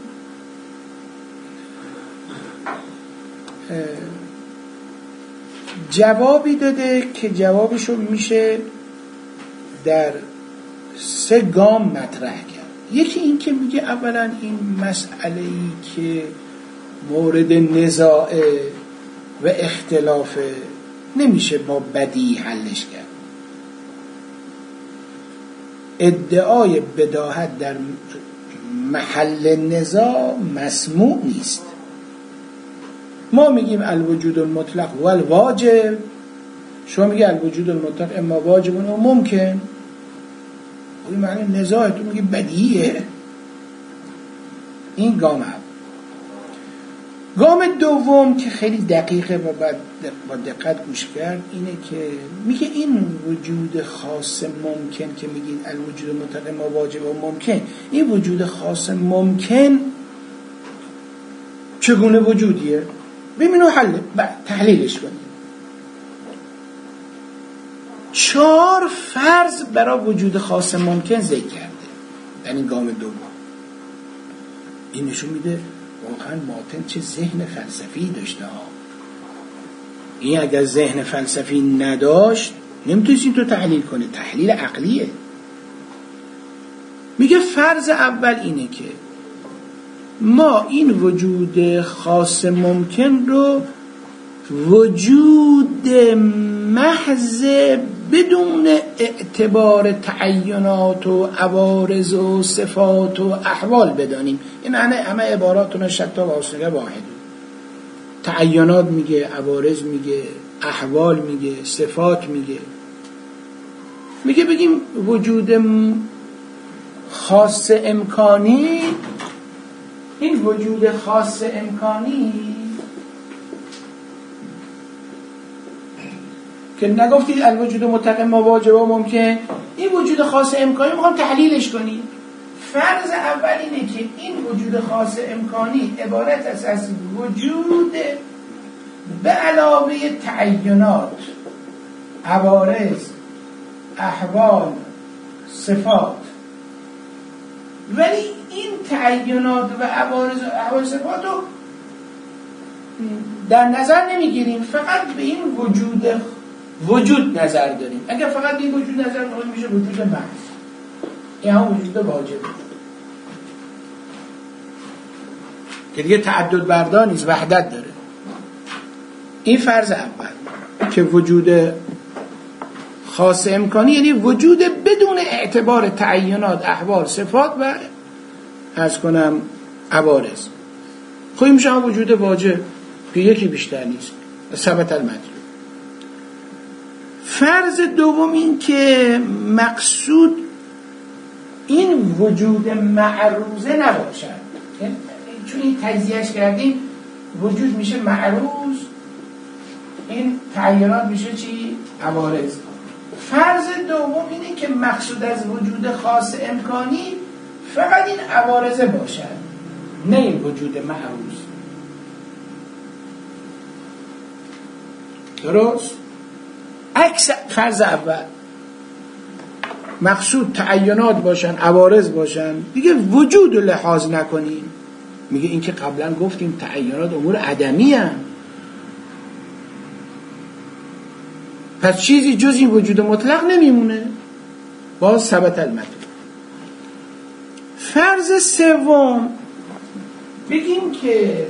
جوابی داده که جوابشو میشه در سه گام مطرح کرد. یکی این که میگه اولا این مسئله‌ای که مورد نزاع و اختلاف نمیشه با بدیهی حلش کرد. ادعای بداهت در محل نزاع مسموع نیست. ما میگیم الوجود المطلق و الواجب، شما میگه الوجود المطلق اما واجب و ممکن. این معنی نزاع، تو میگه بدیهیه. این گام هم. گام دوم که خیلی دقیقه و با دقت گوش کرد اینه که میگه این وجود خاص ممکن که میگین الوجود المطلق اما واجب و ممکن، این وجود خاص ممکن چگونه وجودیه؟ ببینو حل تحلیلش کنیم. چهار فرض برای وجود خاص ممکن ذکر کرده در این گام دوم. این نشون میده واقعا ماتن چه ذهن فلسفی داشته ها. این اگر ذهن فلسفی نداشت نمیتونست این تو تحلیل کنه، تحلیل عقلیه. میگه فرض اول اینه که ما این وجود خاص ممکن رو وجود محض بدون اعتبار تعینات و عوارض و صفات و احوال بدانیم. این همه همه عباراتون شتا و اصله واحد. تعینات میگه، عوارض میگه، احوال میگه، صفات میگه. میگه بگیم وجود خاص امکانی، این وجود خاص امکانی که نگفتید الوجود مطلق ما واجب و ممکن، این وجود خاص امکانی میخوام تحلیلش کنیم. فرض اول اینه که این وجود خاص امکانی عبارت است از وجود به علاوه تعینات، عوارض، احوال، صفات. ولی این تعینات و عوارض و احوال صفات رو در نظر نمیگیریم، فقط به این وجود وجود نظر داریم. اگر فقط به این وجود نظر داریم میشه وجود محض، این هم وجود واجب که دیگه تعدد بردار نیست، وحدت داره. این فرض اول که وجود خاص امکانی یعنی وجود بدون اعتبار تعینات، احوال، صفات و از کنم عوارض. خب این میشه وجود واجب که یکی بیشتر نیست، ثبت المطلوب. فرض دوم این که مقصود این وجود معروضه نباشد، چون این تجزیهش کردیم وجود میشه معروض، این تعینات میشه چی؟ عوارض. فرض دوم اینه که مقصود از وجود خاص امکانی فقط این عوارض باشد، نه این وجود معروض. درست؟ عکس فرض اول مقصود تعینات باشن، عوارض باشن، دیگه وجود رو لحاظ نکنیم. میگه این که قبلا گفتیم تعینات امور عدمی هن. پس چیزی جز این وجود مطلق نمیمونه. باز ثبت المطلوب. فرض سوم بگیم که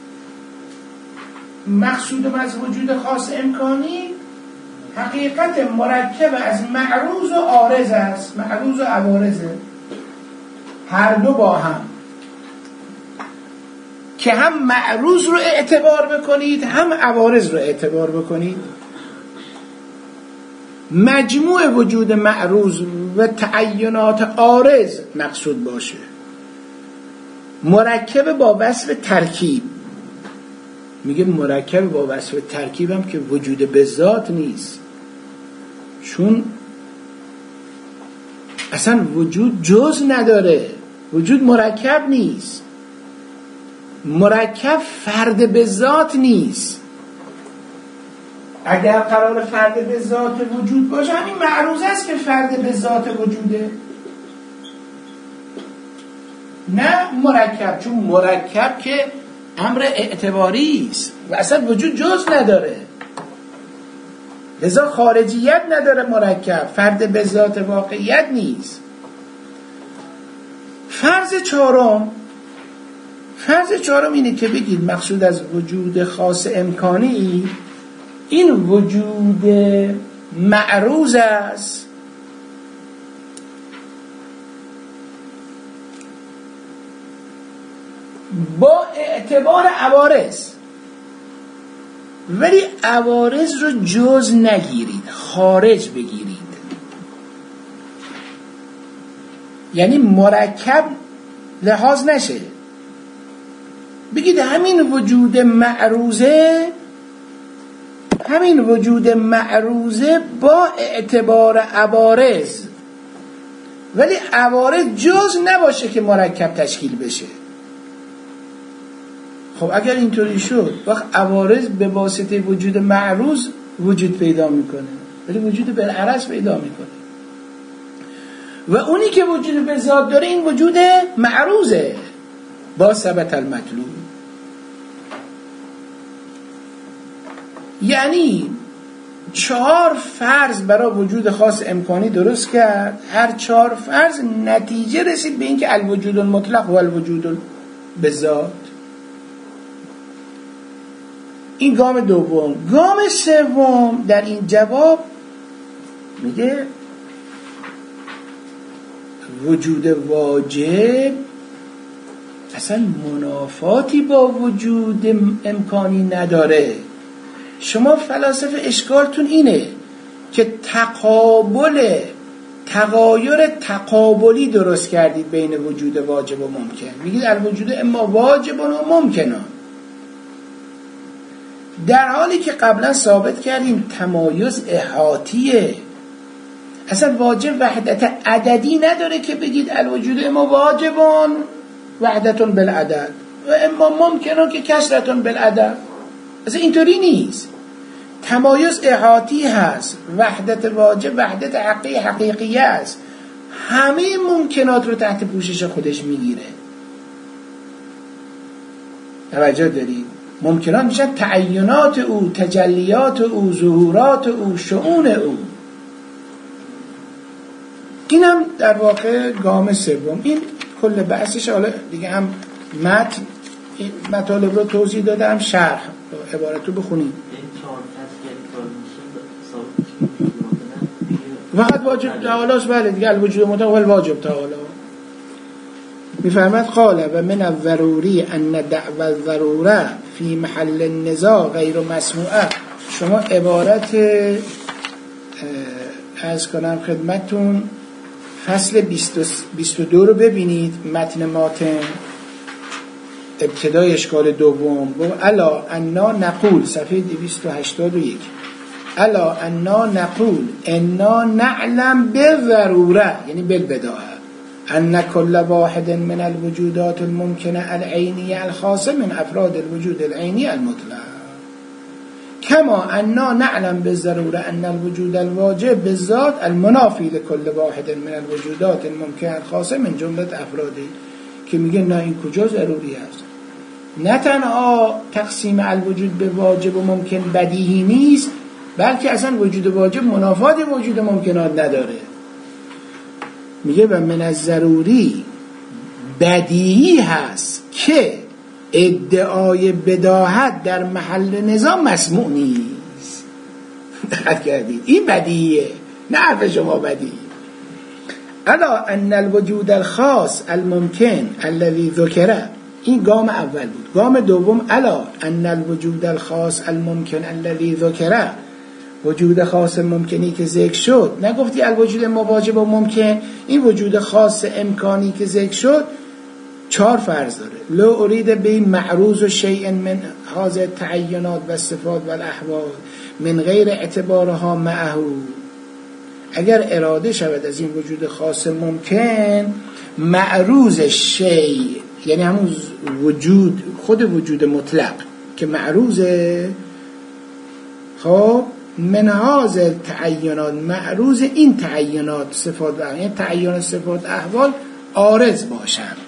مقصود از وجود خاص امکانی حقیقت مرکب از معروض و عارض است. معروض و عوارضه، هر دو با هم، که هم معروض رو اعتبار بکنید هم عوارض رو اعتبار بکنید. مجموع وجود معروض و تعینات عارض مقصود باشه، مرکب با وصف ترکیب. میگه مرکب با وصف ترکیب هم که وجود به ذات نیست، چون اصلا وجود جز نداره، وجود مرکب نیست، مرکب فرد به ذات نیست. اگر قرار فرد به ذات وجود باشه همین معروض است که فرد به ذات وجوده، نه مرکب، چون مرکب که امر اعتباری است و اصلا وجود جز نداره، لذا خارجیت نداره. مرکب فرد به ذات واقعیت نیست. فرض چهارم فرض چهارم اینه که بگید مقصود از وجود خاص امکانی این وجود معروض است با اعتبار عوارض، ولی عوارض رو جز نگیرید، خارج بگیرید. یعنی مرکب لحاظ نشه، بگید همین وجود معروضه همین وجود معروضه با اعتبار عوارض، ولی عوارض جز نباشه که مرکب تشکیل بشه. خب اگر اینطوری شد وقت عوارض به واسطه وجود معروض وجود پیدا میکنه، ولی وجود بالعرض پیدا میکنه، و اونی که وجود به ذات داره این وجود معروضه. با ثبت المطلوب، یعنی چهار فرض برای وجود خاص امکانی درست کرد، هر چهار فرض نتیجه رسید به این که الوجود المطلق و الوجود به ذات. این گام دوم. گام سوم در این جواب میگه وجود واجب اصلا منافاتی با وجود امکانی نداره. شما فلاسفه اشکالتون اینه که تقابل تغایر تقابلی درست کردید بین وجود واجب و ممکن. میگید الوجود اما واجب و ممکن، در حالی که قبلا ثابت کردیم تمایز احاطیه. اصلا واجب وحدت عددی نداره که بگید الوجود اما واجبون وحدتون بالعدد و اما ممکنون که کسرتون بالعدد. اصلا اینطوری نیست. تمایز احاطی هست، وحدت واجب وحدت حقیقی حقیقی است، همه ممکنات رو تحت پوشش خودش میگیره. توجه دارید؟ ممکنات میشن تعینات او، تجلیات او، ظهورات او، شؤون او. اینم در واقع گام سوم. این کل بحثش. حالا دیگه هم متن این مطالب رو توضیح دادم، شرح عبارت رو بخونیم. وقت واجب تعالی است. بله دیگه الوجود مطلق و الواجب تعالی. میفرماد قال و من الضروری ان دعوى الضروره فی محل النزاع غیر مسموعه. شما عبارت عرض کنم خدمتون فصل بیست و دو رو ببینید، متن ماتن ابتدای اشکال دوم. الا انا نقول صفحه دویست و هشتاد و یک الا انا نقول انا نعلم بالضروره، یعنی بالبداهه، ان كل واحد من الوجودات الممکنه العینیه الخاصه من افراد الوجود العینی المطلق كما أننا نعلم بالضرورة أن الوجود الواجب بالذات المنافي لكل واحد من الوجودات الممکن خاصه من جملت افرادی که میگه نه این کجا ضروری هست. نه تنها تقسیم الوجود به واجب و ممکن بدیهی نیست، بلکه اصلا وجود واجب منافات وجود ممکنات نداره. میگه و من از ضروری بدیهی هست که ادعای بداهت در محل نظام مسموع نیست. دقت کردید؟ این بدیهیه، نه حرف شما بدیهی. الا ان الوجود الخاص الممکن الذي ذکره، این گام اول بود. گام دوم الا ان الوجود الخاص الممکن الذي ذکره، وجود خاص ممکنی که ذکر شد. نگفتی الوجود مواجب و ممکن، این وجود خاص امکانی که ذکر شد چهار فرض داره. لو ارید به معروض و شیء من هذه التعینات و صفات و الاحوال من غیر اعتبارها معه، اگر اراده شود از این وجود خاص ممکن معروض شیء، یعنی همون وجود خود وجود مطلق که معروضه، خب من هذه التعینات، معروض این تعینات صفات و احوال، یعنی تعین صفات احوال عارض باشن،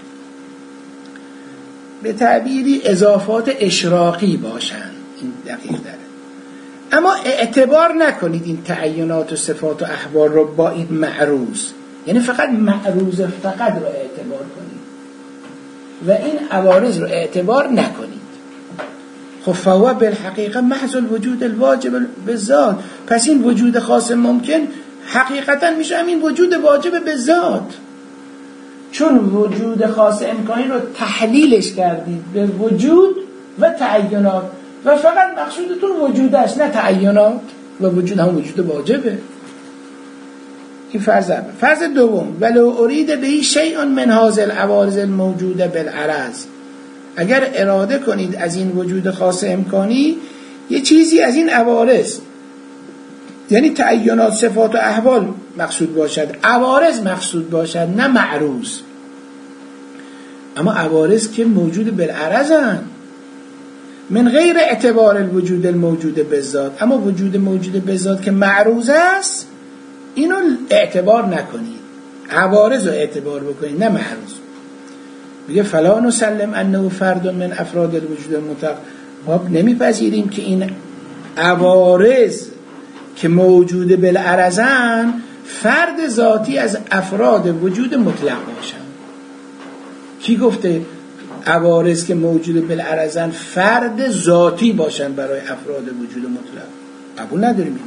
به تعبیری اضافات اشراقی باشن. این دقیق داره. اما اعتبار نکنید این تعینات و صفات و احوال رو با این معروض، یعنی فقط معروض فقط رو اعتبار کنید و این عوارض رو اعتبار نکنید. خب فهو بالحقیقه محض الوجود الواجب بالذات، پس این وجود خاص ممکن حقیقتا میشه همین وجود واجب بالذات، چون وجود خاص امکانی رو تحلیلش کردید به وجود و تعینات و فقط مقصودتون وجود است نه تعینات، و وجود هم وجود واجبه. این فرض اول. فرض دوم ولو ارید به شیء من هذه العوارض الموجوده بالعرض، اگر اراده کنید از این وجود خاص امکانی یه چیزی از این عوارض، یعنی تعینات صفات و احوال مقصود باشد، عوارض مقصود باشد نه معروض. اما عوارض که موجود بالعرضن من غیر اعتبار الوجود الموجود بالذات، اما وجود موجود بالذات که معروض است اینو اعتبار نکنید، عوارض رو اعتبار بکنید نه معروض. میگه فلا نسلم انه فرد من افراد الوجود المطلق، ما نمیپذیریم که این عوارض که موجود بالعرضن فرد ذاتی از افراد وجود مطلق باشن. کی گفته عوارض که موجود بالعرضن فرد ذاتی باشن برای افراد وجود مطلق؟ قبول نداریم.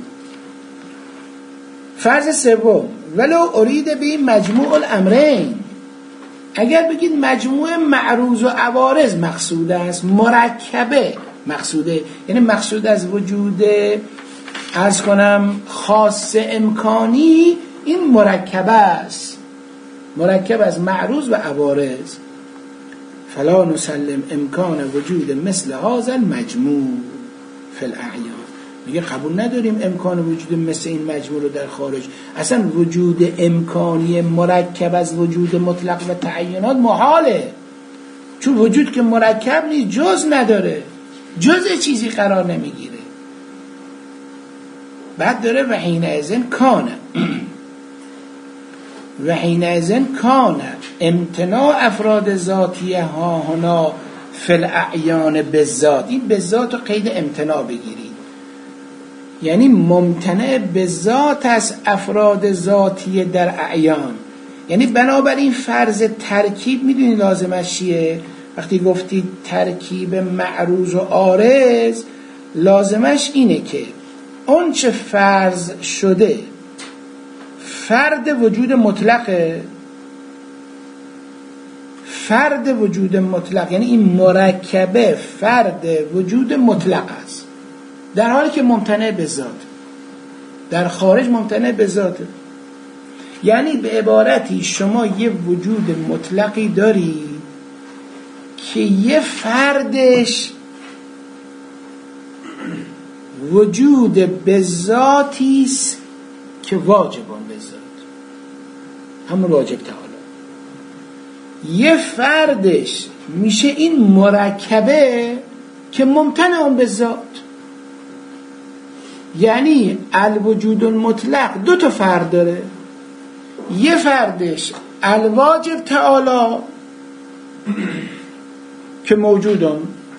فرض سوم ولو ارید به مجموع الامرین، اگر بگید مجموع معروض و عوارض مقصود است، مرکبه مقصوده، یعنی مقصود از وجود عرض کنم خاص امکانی، این مرکبه است، مرکب از معروض و عوارض. فلا نسلم امکان وجود مثل هذا المجموع فی الاعیان، میگه قبول نداریم امکان وجود مثل این مجموع رو در خارج. اصلا وجود امکانی مرکب از وجود مطلق و تعینات محاله، چون وجود که مرکب نیست جز نداره، جز چیزی قرار نمیگیره. بعد داره و حینئذ کان و حینئذ کان امتناع افراد ذاتیه ها هنا فی الاعیان بالذات، این بالذات رو قید امتناع بگیرید، یعنی ممتنع بالذات از افراد ذاتیه در اعیان. یعنی بنابراین فرض ترکیب میدونی لازمش چیه؟ وقتی گفتید ترکیب معروض و عارض لازمش اینه که اون چه فرض شده فرد وجود مطلقه، فرد وجود مطلق یعنی این مرکبه فرد وجود مطلق است، در حالی که ممتنع به ذات، در خارج ممتنع به ذات. یعنی به عبارتی شما یه وجود مطلقی داری که یه فردش وجود به ذاتی است که واجبان به ذات، همون واجب تعالی. یه فردش میشه این مرکبه که ممتنع به ذات. یعنی الوجود المطلق دو تا فرد داره، یه فردش الواجب تعالی که موجودم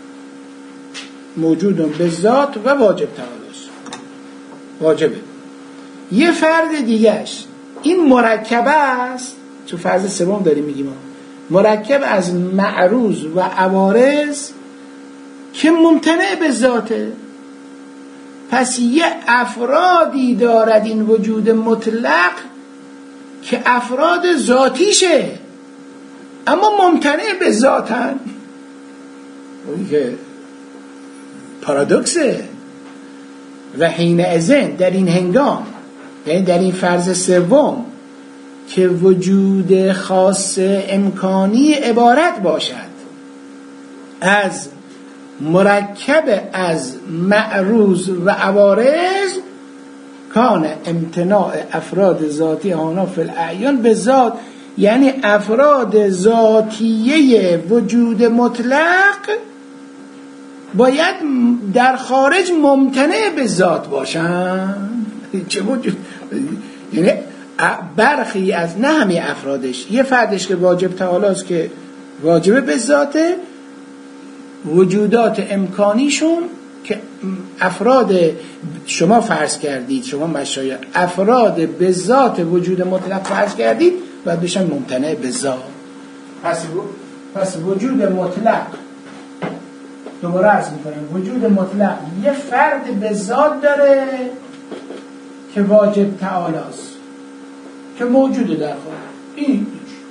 موجودم به ذات و واجب تعالی است، واجبه. یه فرد دیگهش این مرکبه است، تو فرض سوم داریم میگیم مرکب از معروض و عوارض که ممتنع به ذاته. پس یه افرادی دارد این وجود مطلق که افراد ذاتیشه اما ممتنع به ذاتن. اون که پارادوکسه. و حین اذن در این هنگام، یعنی در این فرض سوم که وجود خاص امکانی عبارت باشد از مرکب از معروض و عوارض، کان امتناع افراد ذاتی آنها فی الاعیان به ذات، یعنی افراد ذاتیه وجود مطلق باید در خارج ممتنع به ذات باشن. چه وجود، یعنی برخی از، نه همه افرادش، یه فردش که واجب تعالی است که واجبه به ذاته، وجودات امکانیشون که افراد شما فرض کردید، شما مشایخ افراد به ذات وجود مطلق فرض کردید باید بشن ممتنع به ذات. پس پس وجود مطلق، دوباره عرض میکنم، وجود مطلق یه فرد به ذات داره که واجب تعالی است که موجوده در خود این،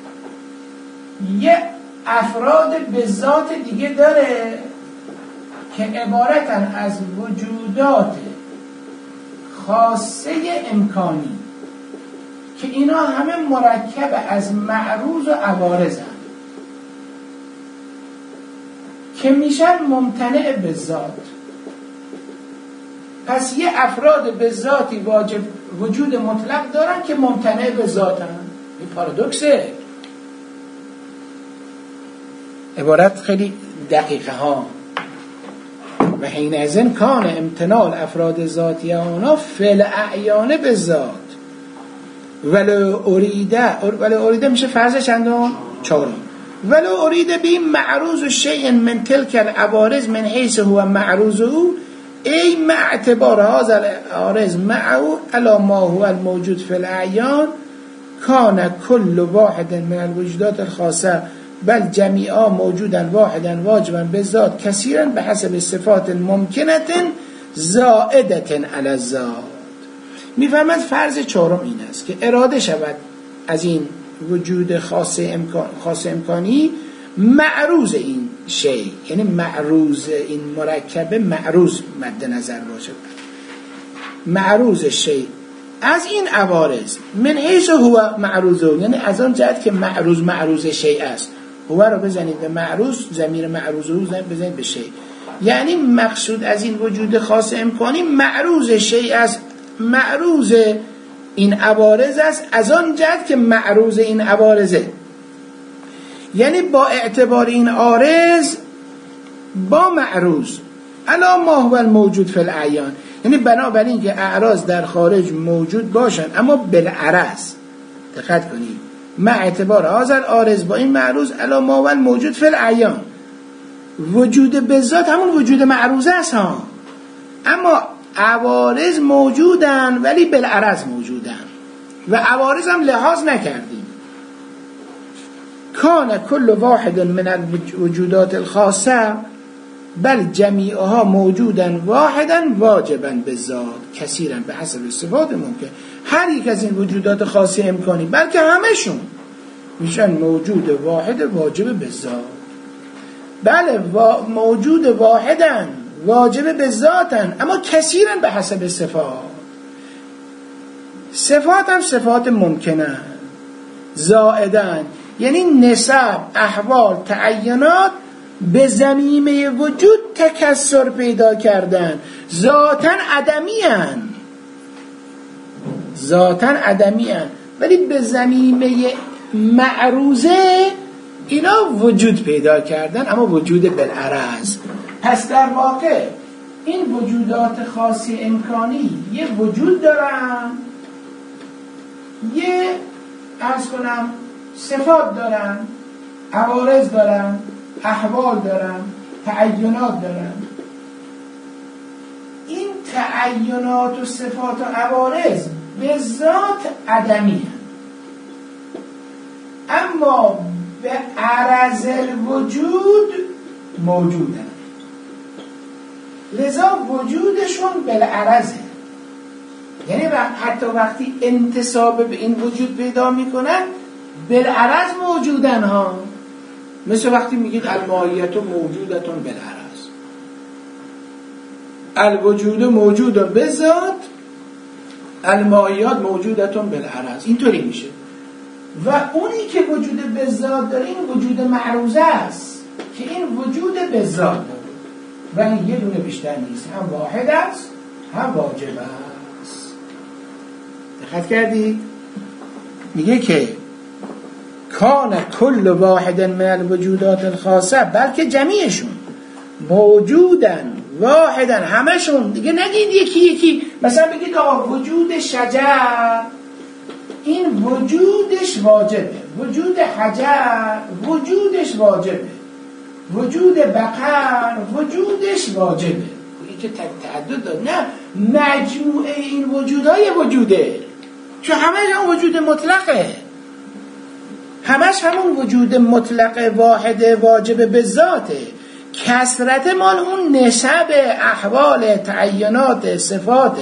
یه افراد به ذات دیگه داره که عبارتن از وجودات خاصه امکانی که اینا همه مرکب از معروض و عوارضن که میشن ممتنع به ذات. پس یه افراد به ذاتی واجب وجود مطلق دارن که ممتنع به ذاتن. این پارادوکسه. عبارت خیلی دقیقه ها. و حین ازن کان امتناع افراد ذاتی آنها فعل اعیانه به ذات ولو اریده، ولو اریده میشه فرض چندم؟ چهارم. ولو اریده بی معروض شیء من تلک العوارض من حیث هو معروضه ای معتبار هذا العارض معه علی ما هو الموجود فی الاعیان کان کل واحد من الوجودات الخاصه بل جمیعا موجودا واحدا واجبا به ذات کثیرا به حسب صفات ممکنه زائدة علی الذات. میفهمد فرض چهارم این است که اراده شود از این وجود خاص امکان خاص امکانی معروض این شی، یعنی معروض این مرکبه معروض مد نظر باشد، معروض شی از این عوارض من حیث هو معروضه، یعنی از آن جهت که معروض معروض شی است. هو رو بزنید به معروض، ضمیر معروضه بزنید به شی، یعنی مقصود از این وجود خاص امکانی معروض شی است، معروض این عوارض است از آن جهت که معروض این عوارضه، یعنی با اعتبار این عارض با معروض الا ما هو الموجود فی الاعیان، یعنی بنابراین که اعراض در خارج موجود باشن اما بالعرض، دقت کنید، مع اعتبار هذا عارض با این معروض الا ما هو الموجود فی الاعیان، وجود به ذات همون وجود معروض است ها، اما عوارض موجودن ولی بالعرض موجودن و عوارض هم لحاظ نکردیم. کان کل واحد من الوجودات الخاصه بل جمیعها موجودن واحدا واجبا به ذات کثیرا به حسب صفات ممکن. هر یک از این وجودات خاصه امکانی بلکه همشون میشن موجود واحد واجب به ذات. بله موجود واحدن واجب به ذاتن اما کثیرا به حسب صفات. صفات هم صفات ممکنه زائدن، یعنی نسب، احوال، تعینات به ضمیمه وجود تکثر پیدا کردن، ذاتن عدمی هن ذاتن عدمی هن ولی به ضمیمه معروضه اینا وجود پیدا کردن اما وجود بالعرض. پس در واقع این وجودات خاصی امکانی یه وجود دارن، یه عرض کنم صفات دارن، عوارض دارن، احوال دارن، تعینات دارن. این تعینات و صفات و عوارض به ذات عدمی هست، اما به عرض الوجود موجودن. لذا وجودشون بالعرضه، یعنی حتی وقتی انتساب به این وجود پیدا میکنن بالعرض موجودن ها. مثل وقتی میگید الماهیت موجودتون بالعرض، الوجود موجود به ذات، الماهیات موجودتون بالعرض، اینطوری میشه. و اونی که وجود به ذات داره این وجود معروضه است که این وجود به ذات داره و این یه دونه بیشتر نیست، هم واحد است هم واجب است. دقت کردی؟ میگه که کان کل واحد من الوجودات الخاصه، بلکه جمیعشون موجودن واحدن، همشون. دیگه نگید یکی یکی، مثلا بگید آقا وجود شجر این وجودش واجبه، وجود حجر وجودش واجبه، وجود بقر وجودش واجبه. این که تعدد داره، نه مجموعه این وجودهای وجوده، چون همش هم وجود مطلقه، همش همون وجود مطلق واحد واجب به ذاته. کثرت مال اون نسب احوال تعینات صفات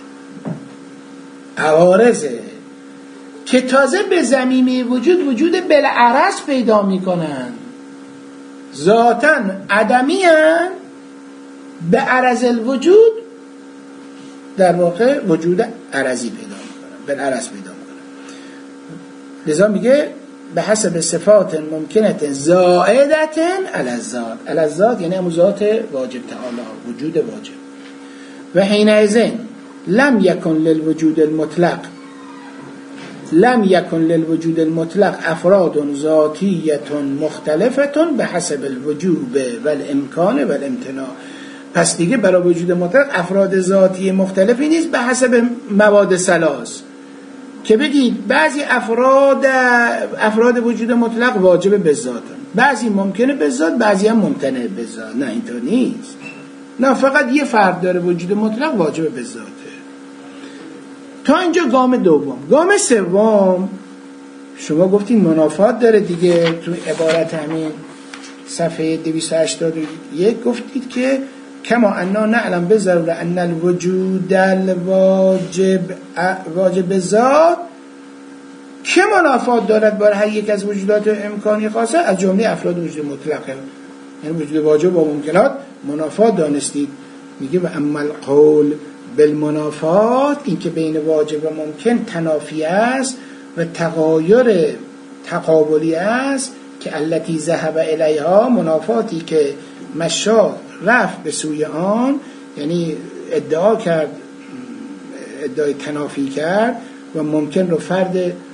عوارضه که تازه به زمینه وجود وجود بالعرض پیدا میکنن، ذاتاً عدمی هن، به عرض الوجود در واقع وجود عرضی پیدا میکنن، بالعرض پیدا میکنن. لذا میگه به حسب صفات ممکنت زائدت علی الذات. علی الذات یعنی همون ذات واجب تعالی، وجود واجب. و حینئذ لم یکن للوجود المطلق لم یکن للوجود المطلق افراد ذاتیه مختلفه به حسب الوجوب و الامکان و الامتناع. پس دیگه برای وجود مطلق افراد ذاتی مختلفی نیست به حسب مواد ثلاث که بگید بعضی افراد افراد وجود مطلق واجب به ذاتن، بعضی ممکنه به ذات، بعضی هم ممتنع به ذات. نه اینطور نیست، نه فقط یه فرد داره وجود مطلق واجب به ذاته. تا اینجا گام دوم. گام سوم شما گفتین منافات داره دیگه، تو عبارت همین صفحه دویست و هشتاد و یک گفتید که کما انا نعلم بذر ان الوجود الواجب واجب ذات که منافات دارد برای هر یک از وجودات امکانی خاصه از جمله افراد وجود مطلقه، یعنی وجود واجب و ممکنات منافات دانستید. میگه و اما القول بالمنافات، این که بین واجب و ممکن تنافی است و تغایر تقابلی است که التي ذهب الیها، منافاتی که مشا رفت به سوی آن، یعنی ادعا کرد، ادعای تنافی کرد و ممکن رو فرد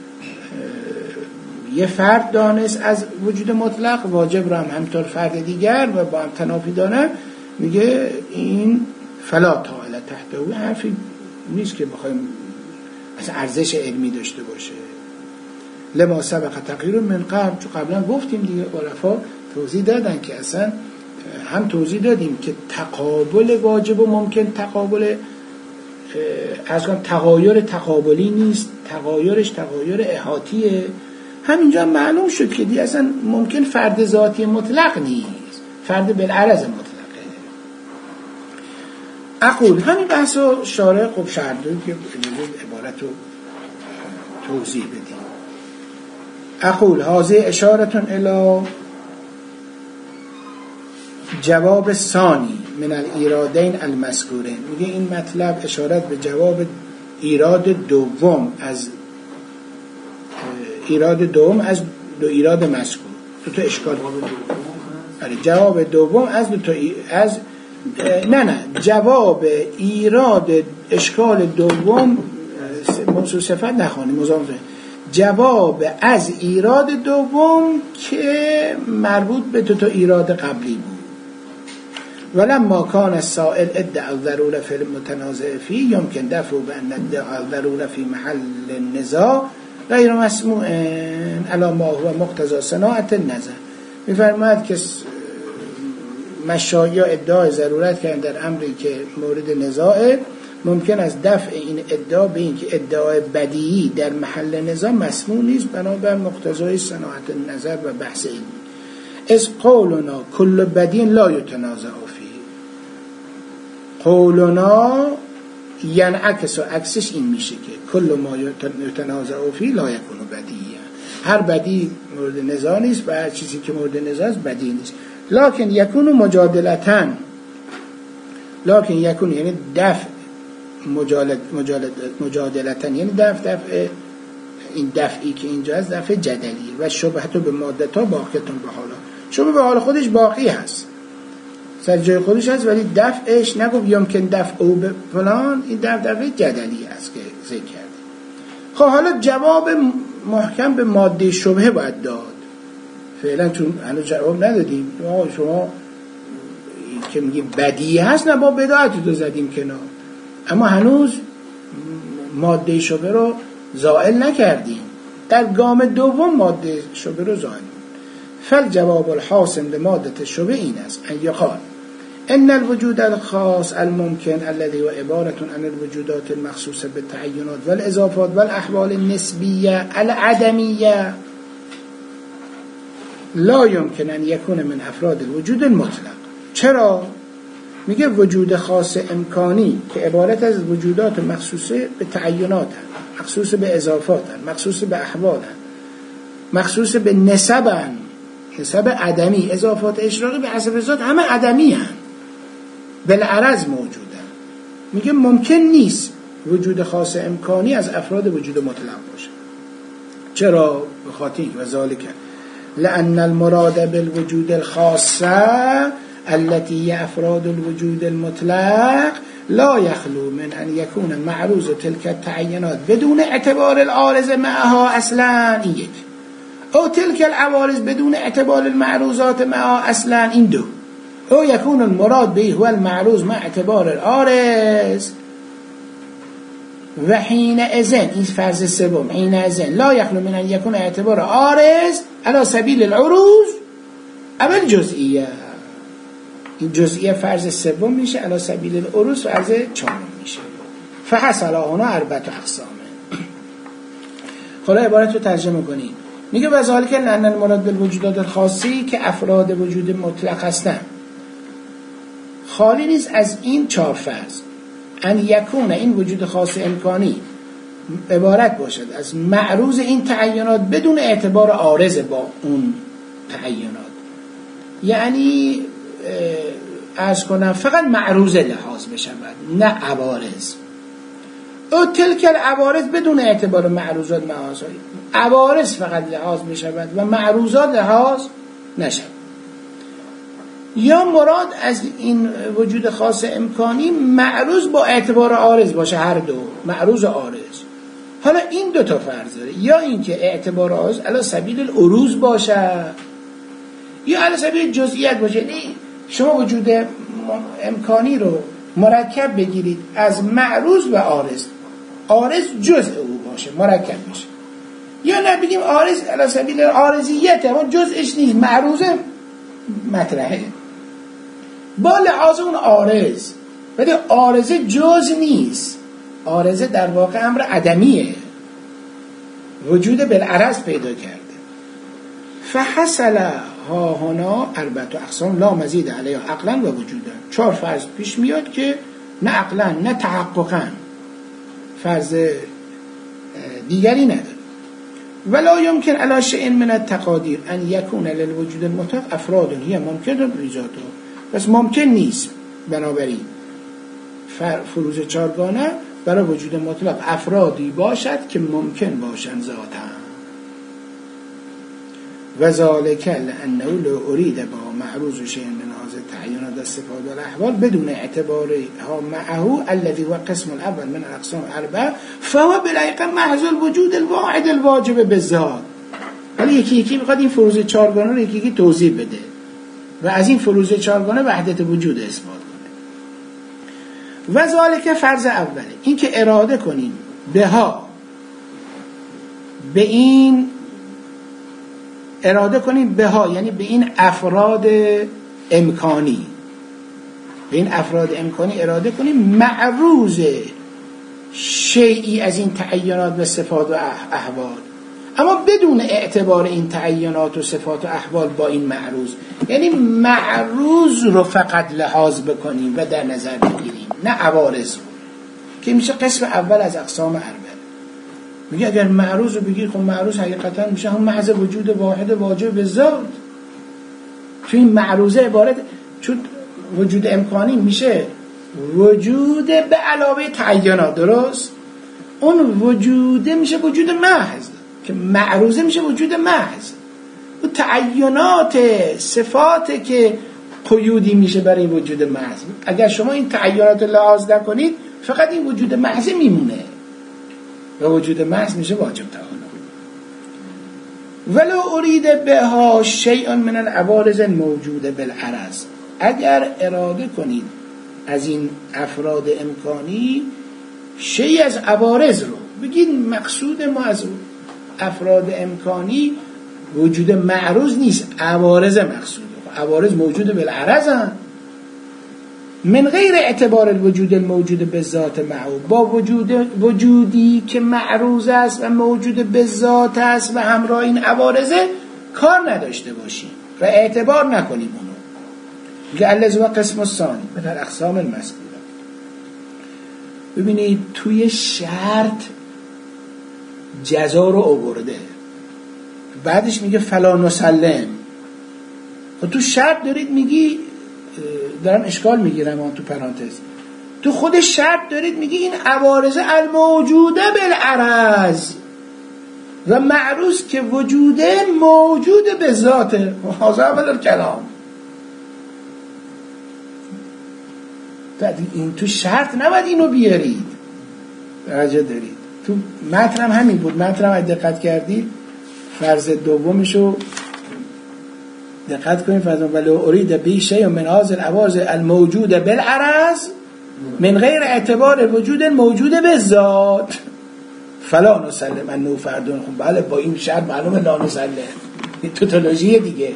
یه فرد دانست از وجود مطلق، واجب رو هم همطور فرد دیگر و با هم تنافی دانه. میگه این فلا طائل تحته، حرفی نیست که بخوایم اصلا ارزش علمی داشته باشه. لما سبق تغییر من قبل، چون قبلا گفتیم دیگه، عرفا توضیح دادن که اصلا هم توضیح دادیم که تقابل واجب و ممکن تقابل از کنم تغایر تقابلی نیست، تغایرش تغایر احاطیه. همینجا معلوم شد که دی اصلا ممکن فرد ذاتی مطلق نیست، فرد بالعرض مطلقه. اقول همین بحث رو شارع خوب شرح داد که عبارت رو توضیح بدیم. اقول هذه اشارتون الی جواب ثانی من الایرادین المذکورین. میگه این مطلب اشارت به جواب ایراد دوم از ایراد دوم از دو ایراد مذکور. دو تا اشکال آره جواب دوم از دو تا ای... از نه نه جواب ایراد اشکال دوم موصول صفت نخوانیم، مضاف جواب از ایراد دوم که مربوط به دو تا ایراد قبلی بود. ولما كان السائل ادعى الضرورة في المتنازع فيه يمكن دفع بأن ادعى الضرورة في محل النزاع غیر مسموع علی ما هو مقتضی صناعت النظر. می‌فرماید که مشایع ادعای ضرورت کردن در امری که مورد نزاع، ممکن است دفع این ادعا به این که ادعای بدیهی در محل نزاع مسموع نیست بنابر مقتضای صناعت النظر و بحث علمی. از قولنا کل بدین لا یتنازع فیه. قولنا یعنی عکس و عکسش این میشه که کل ما یتنازع فیه لا یکون بدیهی. هر بدی مورد نزاع نیست و هر چیزی که مورد نزاع است بدیهی نیست. لکن یکون مجادلتن، لکن یکون یعنی دفع مجادلت مجادلتن یعنی دفع دفع این دفعی که اینجا است دفع جدلی و شبهتو به مادتا باقیتون به حالا، شبه به حال خودش باقی هست، سر جای خودش هست، ولی دفعش نگفت یمکن دفع او به فلان، این دفع دفع جدلی است که ذکر کرده. خب حالا جواب محکم به ماده شبهه باید داد. فعلا چون هنوز جواب ندادیم، شما که میگیم بدیهی هست نه با بدعت رو زدیم کنار، اما هنوز ماده شبهه رو زائل نکردیم. در گام دوم ماده شبهه رو زائل. فالجواب الحاسم لماده شبهه این است ان یقال ان الوجود الخاص الممکن الذي هو عبارة عن الوجودات المخصوصة بالتعينات والاضافات والاحوال النسبية العدمية لا يمكن ان يكون من افراد الوجود المطلق. چرا؟ میگه وجود خاص امکانی که عبارت از وجودات مخصوصه به تعینات هست، مخصوص به اضافات هست، مخصوص به احوال هست، مخصوص به نسب هست، نسب عدمی، اضافات اشراقی به حسب ذات همه عدمی هست، بالعرض موجودن. میگه ممکن نیست وجود خاص امکانی از افراد وجود مطلق باشه. چرا؟ به خاطر و ذالک لأن المراد بالوجود الخاصة التي هي افراد الوجود المطلق لا يخلو من ان يكون معروض تلك التعينات بدون اعتبار العارض معها اصلا، این یک، او تلك العوارض بدون اعتبار المعروضات معها اصلا، این دو، او يكون المراد به هو المعروض مع اعتبار العارض و حينئذ این فرض سوم، حينئذ لا يخلو من ان يكون اعتبار عارض على سبيل العروض او الجزئیه. این جزئیه فرض سوم میشه، علی سبیل العروض فرض چهارم میشه. فحصل هنا اربعه اقسام. حالا عبارت رو ترجمه کنیم. میگه وذالک لأن المراد بالوجودات الخاصی که افراد وجود مطلق هستن خالی نیست از این چهار فرض. ان یکون این وجود خاص امکانی عبارت باشد از معروض این تعینات بدون اعتبار عارض با اون تعینات، یعنی عرض کنم فقط معروض لحاظ بشود نه عوارض. او تلک العوارض بدون اعتبار معروضات لحاظ، عوارض فقط لحاظ بشود و معروضات لحاظ نشود. یا مراد از این وجود خاص امکانی معروض با اعتبار عارض باشه، هر دو معروض و عارض. حالا این دو تا فرض داره، یا اینکه اعتبار عارض علی سبیل العروض باشه یا علی سبیل جزئیات باشه. یعنی شما وجود امکانی رو مرکب بگیرید از معروض و عارض، عارض جزء او باشه مرکب میشه، یا نه بگیم عارض علی سبیل عارضیت اما جزءش نیست، معروض مطرحه با لحاظ اون عارض، ولی عارض جز نیست، عارض در واقع امر عدمیه، وجود بالعرض پیدا کرده. فحصل ها هنا اربعه اقسام لا مزید علیها عقلا و وجودا. چهار فرض پیش میاد که نه عقلا نه تحققا فرض دیگری نداره. ولا يمكن على شيء من التقادير ان يكون للوجود المطلق افراد هي ممکن بذاته، پس ممکن نیست بنابراین فروض چارگانه برای وجود مطلق افرادی باشد که ممکن باشند ذاتا. و ذالک لانه لو اريد با معروض شيء من هذه التعينات والصفات والاحوال بدون اعتبارها معه الذي هو قسم الاول من الاقسام الاربعه فهو بالحقیقه محض الوجود الواحد الواجب بالذات. ولی یکی یکی میخواد این فروض چهارگانه رو یکی یکی توضیح بده. و از این فروض چارگانه وحدت وجود اثبات کنه. و ذالک فرض اوله، این که اراده کنیم به ها، به این اراده کنیم به ها یعنی به این افراد امکانی، به این افراد امکانی اراده کنیم معروض شیئی از این تعینات و صفات و احوال، اما بدون اعتبار این تعینات و صفات و احوال با این معروض، یعنی معروض رو فقط لحاظ بکنیم و در نظر بگیریم، نه عوارض رو، که میشه قسم اول از اقسام اربعه. میگه اگر معروض رو بگیر، خب معروض حقیقتا میشه هم محض وجود واحد واجب به ذات. چون این معروضه عبارت، چون وجود امکانی میشه وجود به علاوه تعینات، درست؟ اون وجوده میشه وجود محض که معروضه میشه وجود محض. اون تعینات صفات که قیودی میشه برای وجود محض. اگر شما این تعینات لحاظ نکنید فقط این وجود محض میمونه و وجود محض میشه واجب تعالی. ولو ارید بها شیء من العوارض موجوده بالعرض، اگر اراده کنید از این افراد امکانی شیء از عوارض رو بگید، مقصود ما از افراد امکانی وجود معروض نیست، عوارض مقصوده. عوارض موجود بالعرض هم من غیر اعتبار الوجود الموجود به ذات معو، با وجود وجودی که معروض است و موجود به ذات است و همراه این عوارضه کار نداشته باشیم و اعتبار نکنیم اونو. میگه الذی هو قسم الثانی من الاقسام المذکوره. ببینید توی شرط جزا رو آورده، بعدش میگه فلا نسلم. و تو شرط دارید میگی، دارم اشکال میگیرم اون تو پرانتز، تو خود شرط دارید میگی این عوارض الموجوده بالعرض و معروض که وجوده موجود به ذاته. هذا اول الکلام. این تو شرط نباید اینو بیارید، درجه دارید. تو متن هم همین بود. متن هم اگه دقت کردید فرض دومشو دقت کنید، فرض ولو ارید به شیء من هذه العوارض الموجوده بالعرض من غیر اعتبار الوجود الموجود بالذات فلا نسلم انه فردون. خب بله با این شرط معلومه لا نسلم، این توتولوژی دیگه.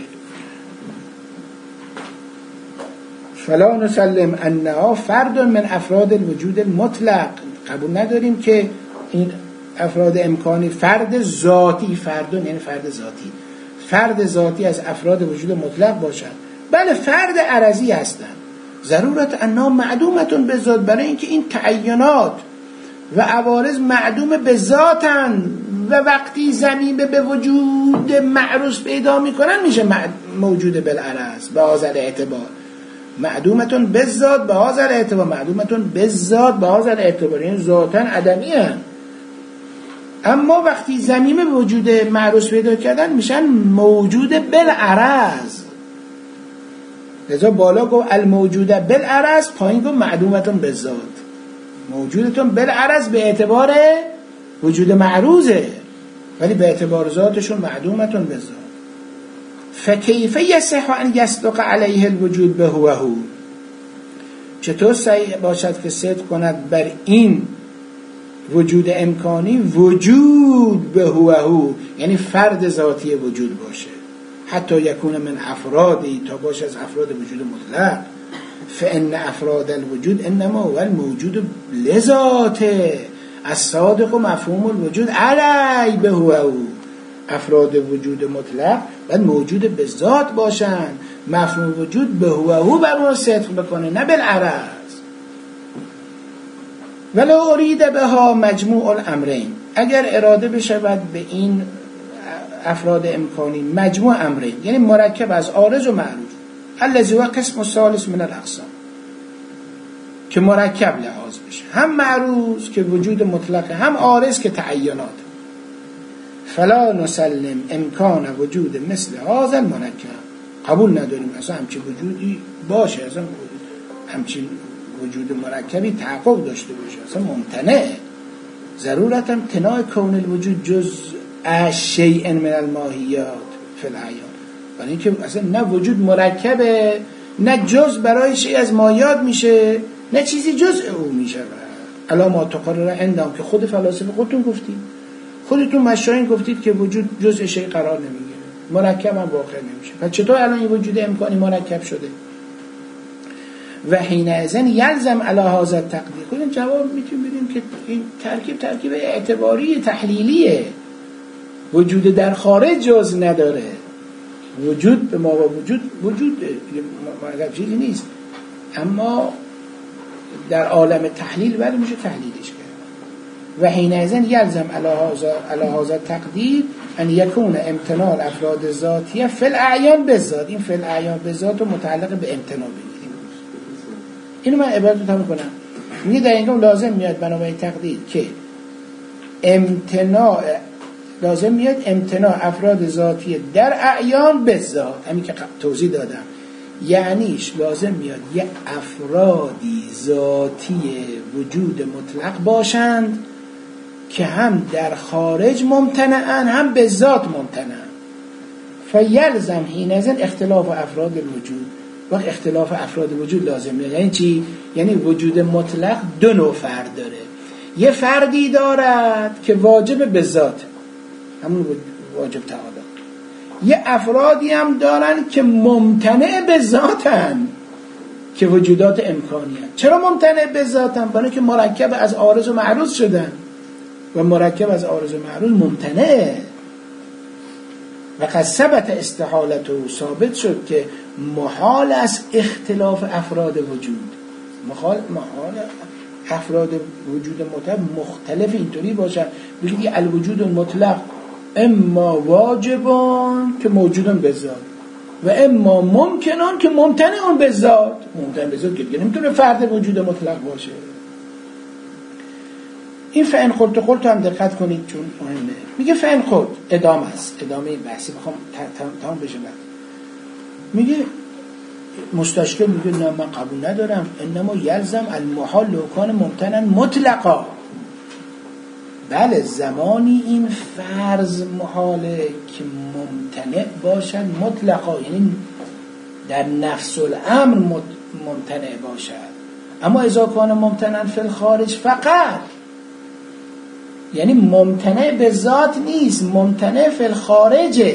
فلا نسلم انها فرد من افراد الوجود المطلق، قبول نداریم که این افراد امکانی فرد ذاتی، فردون یعنی فرد ذاتی، فرد ذاتی از افراد وجود مطلق باشند. بله فرد عرضی هستند. ضرورت انها معدومتون به ذات، برای اینکه این تعینات و عوارض معدوم به ذاتن و وقتی ضمیمه به وجود معروض پیدا میکنن میشه موجود بالعرض به هذا اعتبار. معدومتون به ذات به هذا اعتبار، معدومتون به ذات به هذا اعتبار، یعنی ذاتن عدمی هستند. اما وقتی ضمیمه به وجود معروض پیدا کردن میشن موجود بالعرض. لذا بالا گفت الموجوده بالعرض، پایین گفت معدومتون به ذات. موجودتون بالعرض به اعتبار وجود معروضه، ولی به اعتبار ذاتشون معدومتون به ذات. فکیف یصح ان یصدق علیه الوجود به هو هو، چطور صحیح باشد که صدق کند بر این وجود امکانی وجود به هو هو، یعنی فرد ذاتی وجود باشه، حتی یکون من افرادی، تا باشه از افراد وجود مطلق. فان افراد الوجود انما هو الموجود لذاته الصادق و مفهوم الوجود علی به هو هو. افراد وجود مطلق باید موجود به ذات باشن، مفهوم وجود به هو هو بر اون صدق بکنه، نه بالعرض. ولو ارید بها مجموع الامرین، اگر اراده بشود به این افراد امکانی مجموع امرین، یعنی مرکب از عارض و معروض، الذی هو قسم الثالث من الاقسام، که مرکب لحاظ بشه، هم معروض که وجود مطلقه، هم عارض که تعینات. فلا نسلم امکان وجود مثل هذا المرکب، قبول نداریم اصلا همچین وجودی باشه، اصلا همچین وجود مرکبی تحقق داشته باشه، اصلا ممتنع. ضرورت امتناع کون الوجود جز شیء من الماهیات فی الحیات. برای اینکه اصلا نه وجود مرکبه، نه جز برای شیء از مایات میشه، نه چیزی جز او میشه. الا ما تقرر عندهم که خود فلاسفه خودتون گفتید، خودتون مشاهین گفتید که وجود جزء شیء قرار نمیگیره، مرکب هم واقع نمیشه. پس چطور الان این وجود امکانی مرکب شده؟ و حینئذ یلزم علی هذا التقدیر. خودمون جواب میتونیم بدیم که این ترکیب ترکیب اعتباری تحلیلیه. وجود در خارج جز نداره، وجود به ما و وجود وجود مرکب چیزی نیست، اما در عالم تحلیل ولی میشه تحلیلش کرد. و حینئذ یلزم علی هذا التقدیر ان یکون امتناع الافراد ذاتیه فی الاعیان بالذات. این فی الاعیان بالذات رو متعلق به امتناع بگیریم. اینو من عبارت رو میکنم. میگه در اینجا لازم میاد بنابراین تقدیر که امتناع لازم میاد امتناع افراد ذاتی در اعیان بالذات، همین که توضیح دادم، یعنیش لازم میاد یه افرادی ذاتی وجود مطلق باشند که هم در خارج ممتنعن هم به ذات ممتنعن. فیلزم حینئذ اختلاف افراد الوجود. وقت اختلاف افراد وجود لازم میاد یعنی چی؟ یعنی وجود مطلق دو نوع فرد داره. یه فردی دارد که واجب به ذات، همون واجب تعالی. یه افرادی هم دارن که ممتنع به ذاتن که وجودات امکانی هست. چرا ممتنع به ذاتن؟ برای که مرکب از عارض و معروض شدن و مرکب از عارض و معروض ممتنعه. و قد ثبت استحالته، ثابت شد که محال است اختلاف افراد وجود، محال محال افراد وجود مطلق مختلف اینطوری باشن بگید الوجود المطلق اما واجبان که موجودن به ذات و اما ممکنان که ممتنعون به ذات. ممتنع به ذات که نمیتونه فرد وجود مطلق باشه. این فعن خلط خلط هم دقت کنید چون مهمه. میگه فعن خلط ادامه است، ادامه بحثی بخوام تمام بشه. میگه مستشکل میگه نه من قبول ندارم، انما یلزم المحال لو کان ممتنعا مطلقا. بله زمانی این فرض محاله که ممتنع باشد مطلقا، یعنی در نفس الامر ممتنع باشد. اما اذا کان ممتنعا فی الخارج فقط، یعنی ممتنع به ذات نیست، ممتنع فی الخارجه،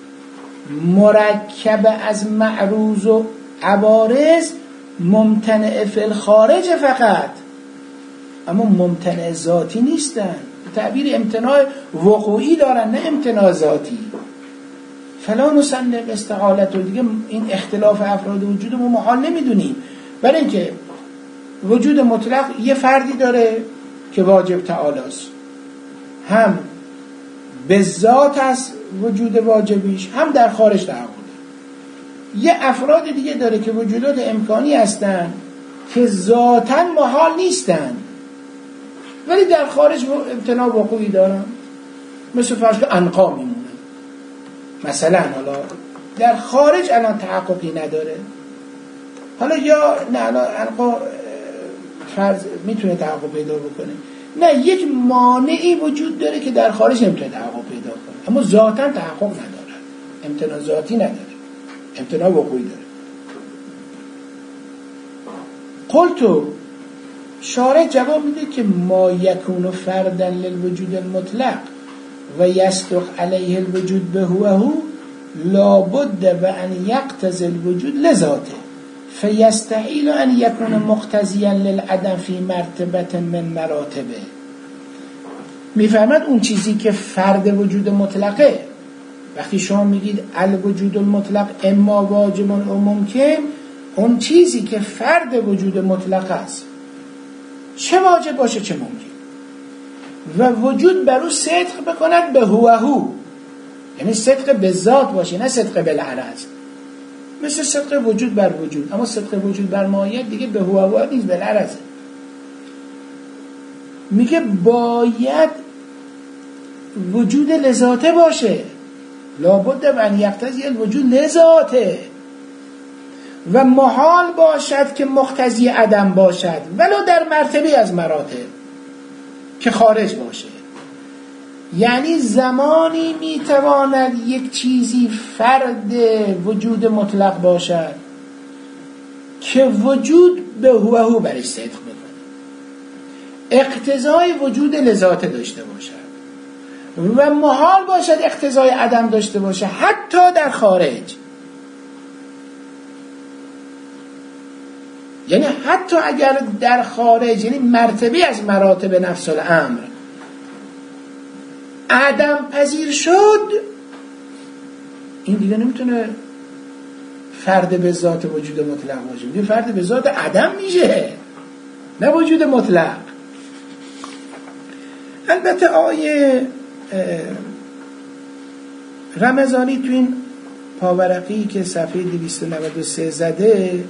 مرکب از معروض و عوارض، ممتنع فی الخارج فقط، اما ممتنع ذاتی نیستن. تعبیر امتناع وقوعی دارن نه امتناع ذاتی. فلا نسلم استحالت. و دیگه این اختلاف افراد وجود ما محال نمیدونیم، برای اینکه وجود مطلق یه فردی داره که واجب تعالی است، هم به ذات از وجود واجبیش هم در خارج تعالی. یه افراد دیگه داره که وجودات امکانی هستن که ذاتاً محال نیستن ولی در خارج امتناع وقوعی دارن، مثل فرض که عنقا میمونه مثلا. حالا در خارج الان تحققی نداره، حالا یا نه الان عنقا فرض میتونه تحقق پیدا بکنه، نه یک مانعی وجود داره که در خارج نمیتونه تحقق پیدا کنه، اما ذاتاً تحقق نداره، امتناع ذاتی نداره، امتناع وقوعی داره. قلتو شارع جواب میده که ما یکون فردن للوجود المطلق و یصدق علیه الوجود به هو هو لابد و ان یقتضی الوجود لذاته فیستحیل ان یکون مقتضیا للعدم فی مرتبه من مراتبه. میفهمد اون چیزی که فرد وجود مطلقه، وقتی شما میگید الوجود المطلق اما واجب و ممکن، اون چیزی که فرد وجود مطلق است چه واجب باشه چه ممکن، و وجود بر او صدق بکند به هو هو، یعنی صدق به ذات باشه نه صدق بالعرض، مثل صدق وجود بر وجود، اما صدق وجود بر ماهیت دیگه به هو هو نیست، بالعرضه. میگه باید وجود لذاته باشه، لابد و ان یقتضی الوجود لذاته، و محال باشد که مقتضی عدم باشد ولو در مرتبه از مراتب که خارج باشه. یعنی زمانی میتواند یک چیزی فرد وجود مطلق باشد که وجود به هو هو برش صدق میکنه، اقتضای وجود لذات داشته باشد و محال باشد اقتضای عدم داشته باشه حتی در خارج. یعنی حتی اگر در خارج، یعنی مرتبه از مراتب نفس الامر عدم پذیر شد، این دیگه نمیتونه فرد به ذات وجود مطلق باشه، دیگه فرد به ذات عدم میشه، نه وجود مطلق. البته آیه رمضانی تو این پاورقی که صفحه دویست و نود و سه زده،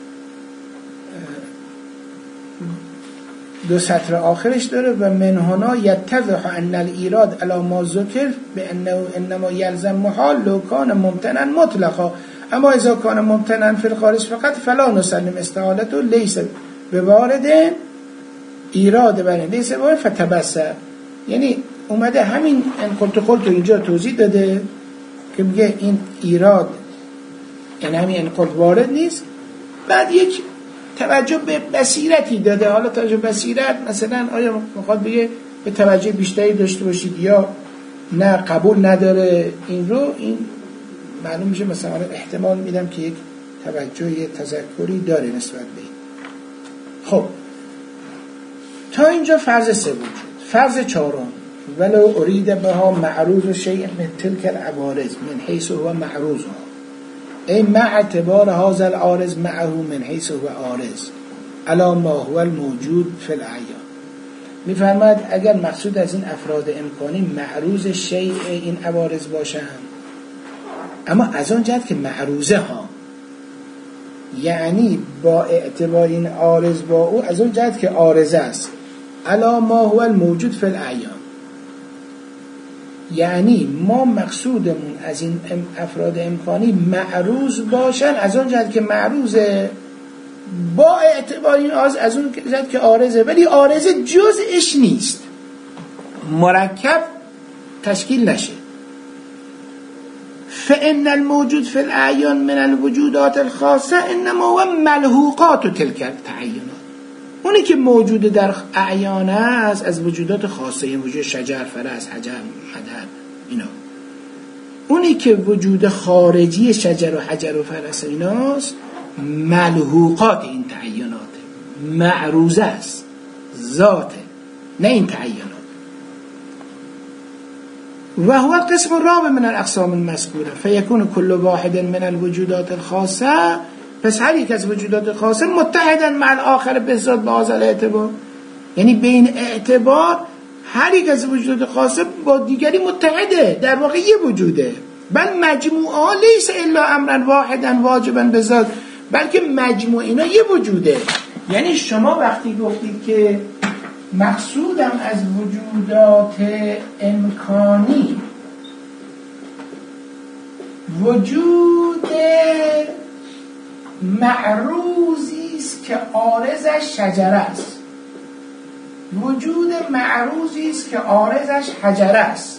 دو سطر آخرش داره و من هنا یتضح ان الایراد علی ما ذکر بانه انما یلزم محال لو کان ممتنا مطلقا اما اذا کان ممتنا فی الخارج فقط فلا نسلم استحالته لیس بوارد ایراد بنه لیس بوارد فتبصر. یعنی اومده همین ان قلت قلت اینجا توضیح داده که میگه این ایراد این همین ان قلت وارد نیست، بعد یک توجه به بصیرتی داده. حالا توجه بصیرت مثلا آیا میخواد بگه به توجه بیشتری داشته باشید یا نه قبول نداره، این رو این معلوم میشه مثلا احتمال میدم که یک توجه تذکری داره نسبت به این. خب تا اینجا فرض سوم شد. فرض چهارم ولو ارید بها معروض شیء من تلك العوارض من حیث هو معروضها ای مع اعتبار هذا العارض معه من حیث هو عارض علی ما هو الموجود فی الاعیان. میفرماید اگر مقصود از این افراد امکانی معروض شیء این عوارض باشند، اما از آن جهت که معروضه ها، یعنی با اعتبار این عارض با او از آن جهت که عارضه است، علی ما هو الموجود فی الاعیان، یعنی ما مقصودمون از این افراد امکانی معروض باشن از اون جهت که معروضه، با اعتبار این عارض از اون جهت که عارضه، ولی عارضه جزءش نیست، مرکب تشکیل نشه. فإن الموجود في الأعيان من الوجودات الخاصة انما هو ملحوقات تلك التعينات. اونی که موجود در اعیان است از وجودات خاصه، این وجود شجر، فرس، حجر، مدر، اینا. اونی که وجود خارجی شجر و حجر و فرس ایناست ملحوقات این تعینات، معروضه است، ذاته، نه این تعینات. و هو القسم الرابع من الاقسام المذکوره فیکون کل واحد من الوجودات الخاصه، پس هر یک از وجودات خاصه متحدن مع الاخر به ذات به هذا الاعتبار، یعنی بین اعتبار هر یک از وجودات خاصه با دیگری متحده، در واقع یه وجوده. بل مجموعه لیس الا امرا واحدا واجبا به ذات، بلکه مجموع اینا یه وجوده. یعنی شما وقتی گفتید که مقصودم از وجودات امکانی وجود معروضی است که عارضش شجره است، وجود معروضی است که عارضش حجره است،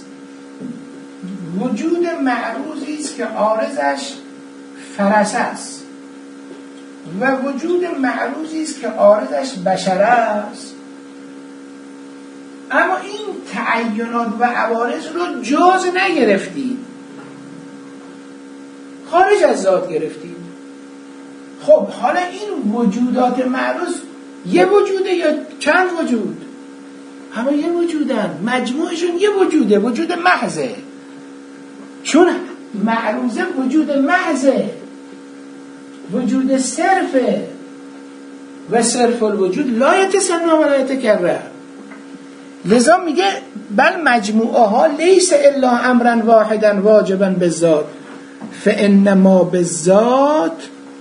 وجود معروضی است که عارضش فرس است و وجود معروضی است که عارضش بشر است. اما این تعینات و عوارض رو جز نگرفتید، خارج از ذات گرفتید. خب حالا این وجودات معروض یه وجوده یا چند وجود؟ همه یه وجودن، مجموعشون یه وجوده، وجود محضه. چون معروضه وجود محضه، وجود صرفه و صرف الوجود لا یتسنى و لا یتکرر. لذا میگه بل مجموعه ها لیس الا امرا واحدا واجبا بالذات فانما بالذات،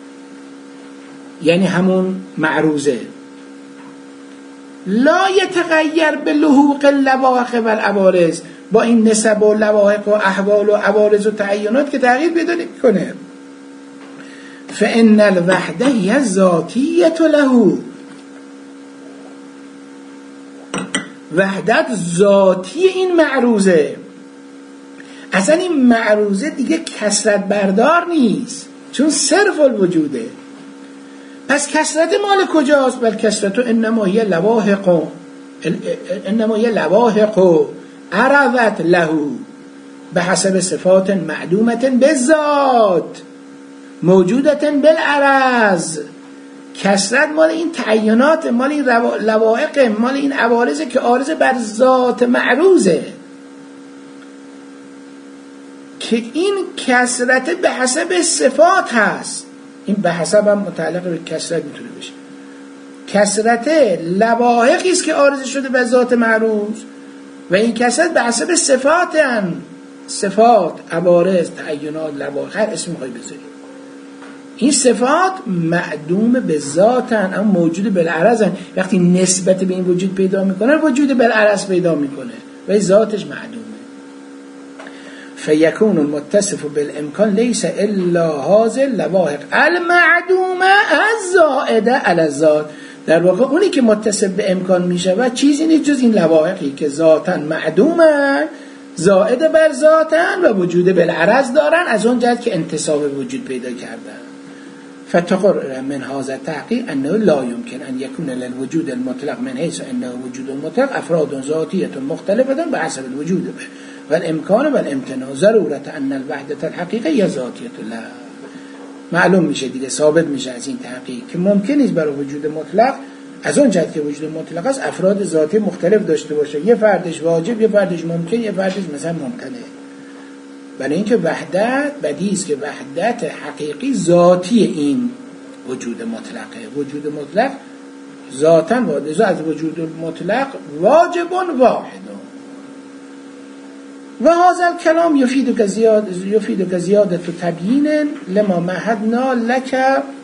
یعنی همون معروضه، لا یتغیر به لحوق اللواحق و العوارض، با این نسب و لواحق و احوال و عوارض و تعینات که تغییر پیدا نمی‌کنه. فان الوحده هی ذاتیه له وحدت ذاتی این معروضه. اصلا این معروضه دیگه کثرت بردار نیست، چون صرف الوجوده. پس کثرت مال کجاست؟ بل کثرت انما هی لواحق انما هی لواحق عرضت له به حسب صفات معدومت بالذات موجودت بالعرض. کثرت مال این تعینات، مال این لواحق، مال این عوارضه که عارض بر ذات معروضه، که این کثرت به حسب صفات هست. این به حسب هم متعلق به کثرت میتونه بشه. کثرت لواحقی است که عارض شده به ذات معروض و این کثرت به حسب صفات هم. صفات، عوارض، تعینات، لواحق، هر اسم میخوای بذاری. این صفات معدوم به ذاتن، اما موجود بالعرضن. وقتی نسبت به این وجود پیدا میکنه، وجود بالعرض پیدا میکنه و ذاتش معدومه. فیکون المتصف بالامکان لیس الا هذه اللواحق المعدومه الزائده علی الذات. در واقع اونی که متصف به امکان میشه و چیزی نیست جز این لواحقی که ذاتن معدومه، زائد بر ذاتن و وجود بالعرض دارن، از اون جهت که انتصاب وجود پیدا کردن. فتقرر من هذا التحقیق انه لا يمكن ان يكون للوجود المطلق من حيث انه وجود المطلق افراد ذاتيه مختلفه بحسب الوجود والامکان والامتناع ضرورة ان الوحدة الحقیقیه ذاتیه له. معلوم میشه دیگه، ثابت میشه از این تحقیق که ممکن نیست برای وجود مطلق از اون جهت که وجود مطلق است افراد ذاتی مختلف داشته باشه، یه فردش واجب، یه فردش ممکن، یه فردش مثلا ممکنه. برای اینکه وحدت بدیهی است که وحدت حقیقی ذاتی این وجود مطلقه. وجود مطلق ذاتاً واجب، از وجود مطلق واجب واحد. و هذا الكلام يفيد كزيادة يفيد كزيادة تبيين لما مهدنا لك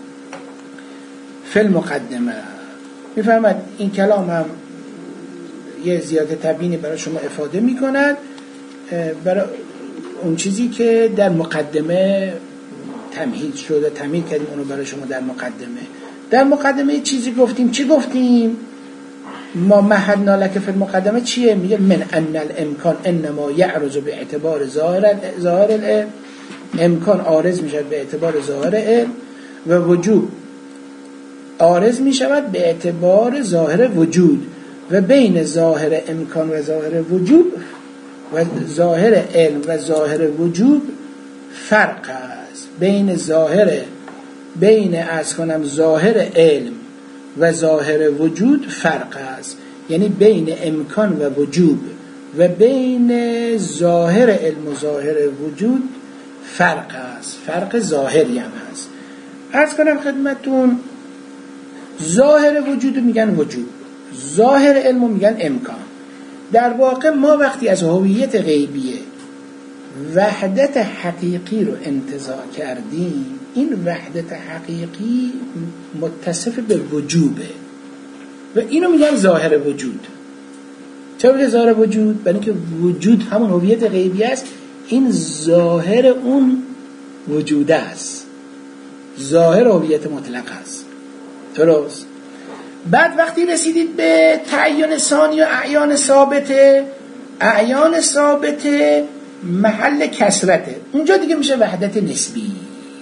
في المقدمه. میفهمد این کلام هم یه زیاده تبیینی برای شما افاده میکند برای اون چیزی که در مقدمه تمهید شده، تمهید کردیم اونو برای شما در مقدمه. در مقدمه چیزی گفتیم، چی گفتیم؟ ما مهدنا لك في المقدمه چیه؟ میگه من ان الامکان انما یعرض به اعتبار ظاهر ظاهر العلم. امکان عارض میشه به اعتبار ظاهر علم و وجود عارض میشود به اعتبار ظاهر وجود و بین ظاهر امکان و ظاهر وجود و ظاهر علم و ظاهر وجود فرق است. بین ظاهر بین از کنم ظاهر علم و ظاهر وجود فرق است، یعنی بین امکان و وجود و بین ظاهر علم و ظاهر وجود فرق است، فرق ظاهری هم هست. عرض کنم خدمتون ظاهر وجود میگن وجود، ظاهر علم میگن امکان. در واقع ما وقتی از هویت غیبیه وحدت حقیقی رو انتزاع کردیم، این وحدت حقیقی متصف به وجوده و اینو میگن ظاهر وجود. چرا میگه ظاهر وجود؟ برای اینکه وجود همون هویت غیبی است، این ظاهر اون وجوده است، ظاهر هویت مطلق است. درست؟ بعد وقتی رسیدید به تعیین ثانی و اعیان ثابته، اعیان ثابته محل کثرته، اونجا دیگه میشه وحدت نسبی.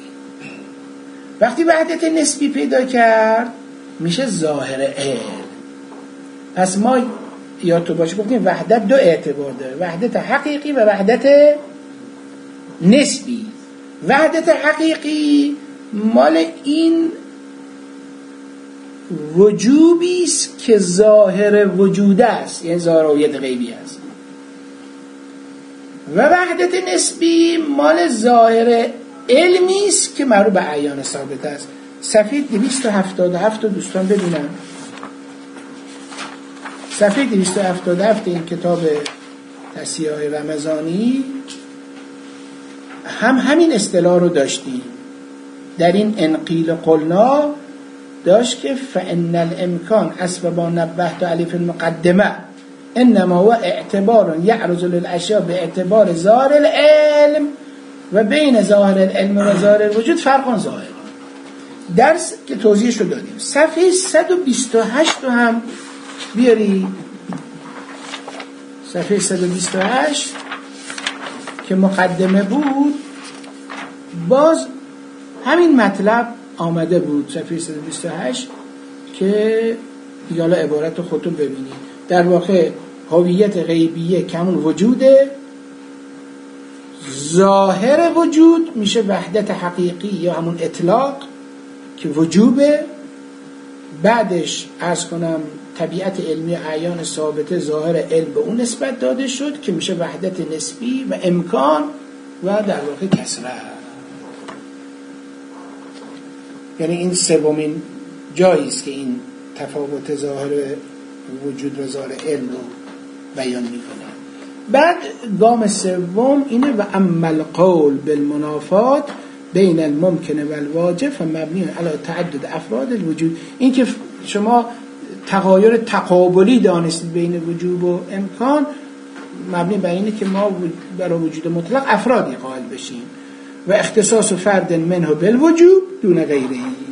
وقتی وحدت نسبی پیدا کرد میشه ظاهر علم. پس ما یا تو باشه گفتیم وحدت دو اعتبار داره، وحدت حقیقی و وحدت نسبی. وحدت حقیقی مال این وجوبی است که ظاهر وجود است، یعنی ظاهر هویت غیبی است. و وحدت نسبی مال ظاهر علمی است که مربوط به اعیان ثابت است. صفحه دویست و هفتاد و هفت دوستان ببینن، صفحه دویست و هفتاد و هفت این کتاب تصحیح رمضانی هم همین اصطلاح رو داشتیم. در این انقیل قلنا داشت که فإن الامکان حسب ما نبهت علیه فی المقدمه انما هو اعتبار یعرض للاشیاء به اعتبار ظاهر العلم و بین ظاهر العلم و ظاهر الوجود فرق ظاهر. درس که توضیحش رو دادیم. صفحه صد و بیست و هشت رو هم بیاری. صفحه صد و بیست و هشت که مقدمه بود، باز همین مطلب آمده بود صفحه صد و بیست و هشت که دیگه حالا عبارت خودتون ببینید. در واقع هویت غیبیه که همون وجوده، ظاهر وجود میشه وحدت حقیقی یا همون اطلاق که وجوبه، بعدش عرض کنم طبیعت علمی اعیان ثابته ظاهر علم به اون نسبت داده شد که میشه وحدت نسبی و امکان و در واقع کسره. یعنی این سومین جایی است که این تفاوت ظاهر وجود و ظاهر علم رو بیان میکنه. بعد گام سوم اینه و اما القول بالمنافات بین الممکن و الواجب فمبنی علی تعدد افراد الوجود. این که شما تغایر تقابلی دانستید بین وجوب و امکان مبنی بر اینه که ما برای وجود مطلق افرادی قائل بشیم و اختصاص فرد منه بالوجوب دون غیره،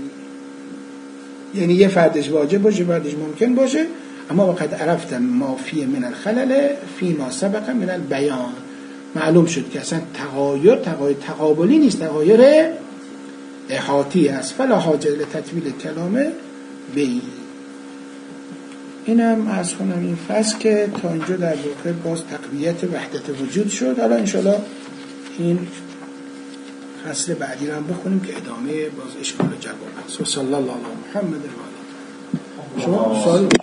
یعنی یه فردش واجب باشه فردش ممکن باشه، اما وقد عرفتم ما فی من الخلل فی ما سبق من البیان. معلوم شد که اصلا تغایر تغایر تقابلی نیست، تغایر احاطی است. فلا حاجه لتطویل کلامه بی. اینم از کنم این فصل که تا اینجا در واقع باز تقویت وحدت وجود شد. حالا انشاءالله این فصل بعدی رو هم بخونیم که ادامه باز اشکال جواب هست. و صلی الله علی محمد و علی. شما سوال این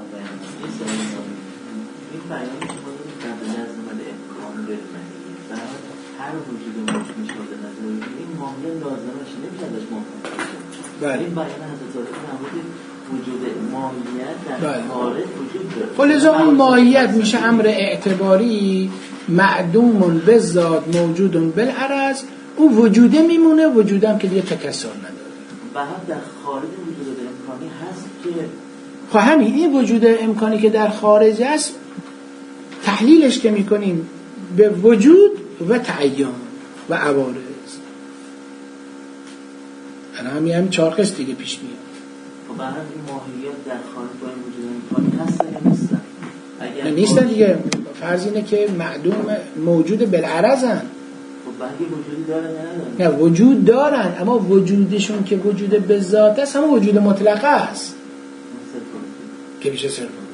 بیانی که ما داریم قبل از نظر امکان بالمنی و هر وجود موجود میشود نظر این ماهیت لازمش نمیشه ازش ممکن باشه. این بیان حضرت عارف نمود وجود ماهیت در خارج وجود داره. خلاصه اون ماهیت میشه امر اعتباری معدوم بالذات موجود بالعرض. اون وجوده میمونه، وجودم که دیگه تکثر نداره و هم در خارج وجود امکانی هست که خب همین این وجود امکانی که در خارج است تحلیلش که میکنیم به وجود و تعین و عوارض. الان همین همین چهار قسط دیگه پیش میاد. خب برای این ماهیت در خارج با این وجود امکانی هست یا نیستن؟ اگر نیستن دیگه فرض اینه که معدوم موجود بالعرضن. خب بعدی وجودی دارن یا ندارن؟ نه وجود دارن، اما وجودشون که وجود به ذات است همون وجود مطلقه است که میشه صرف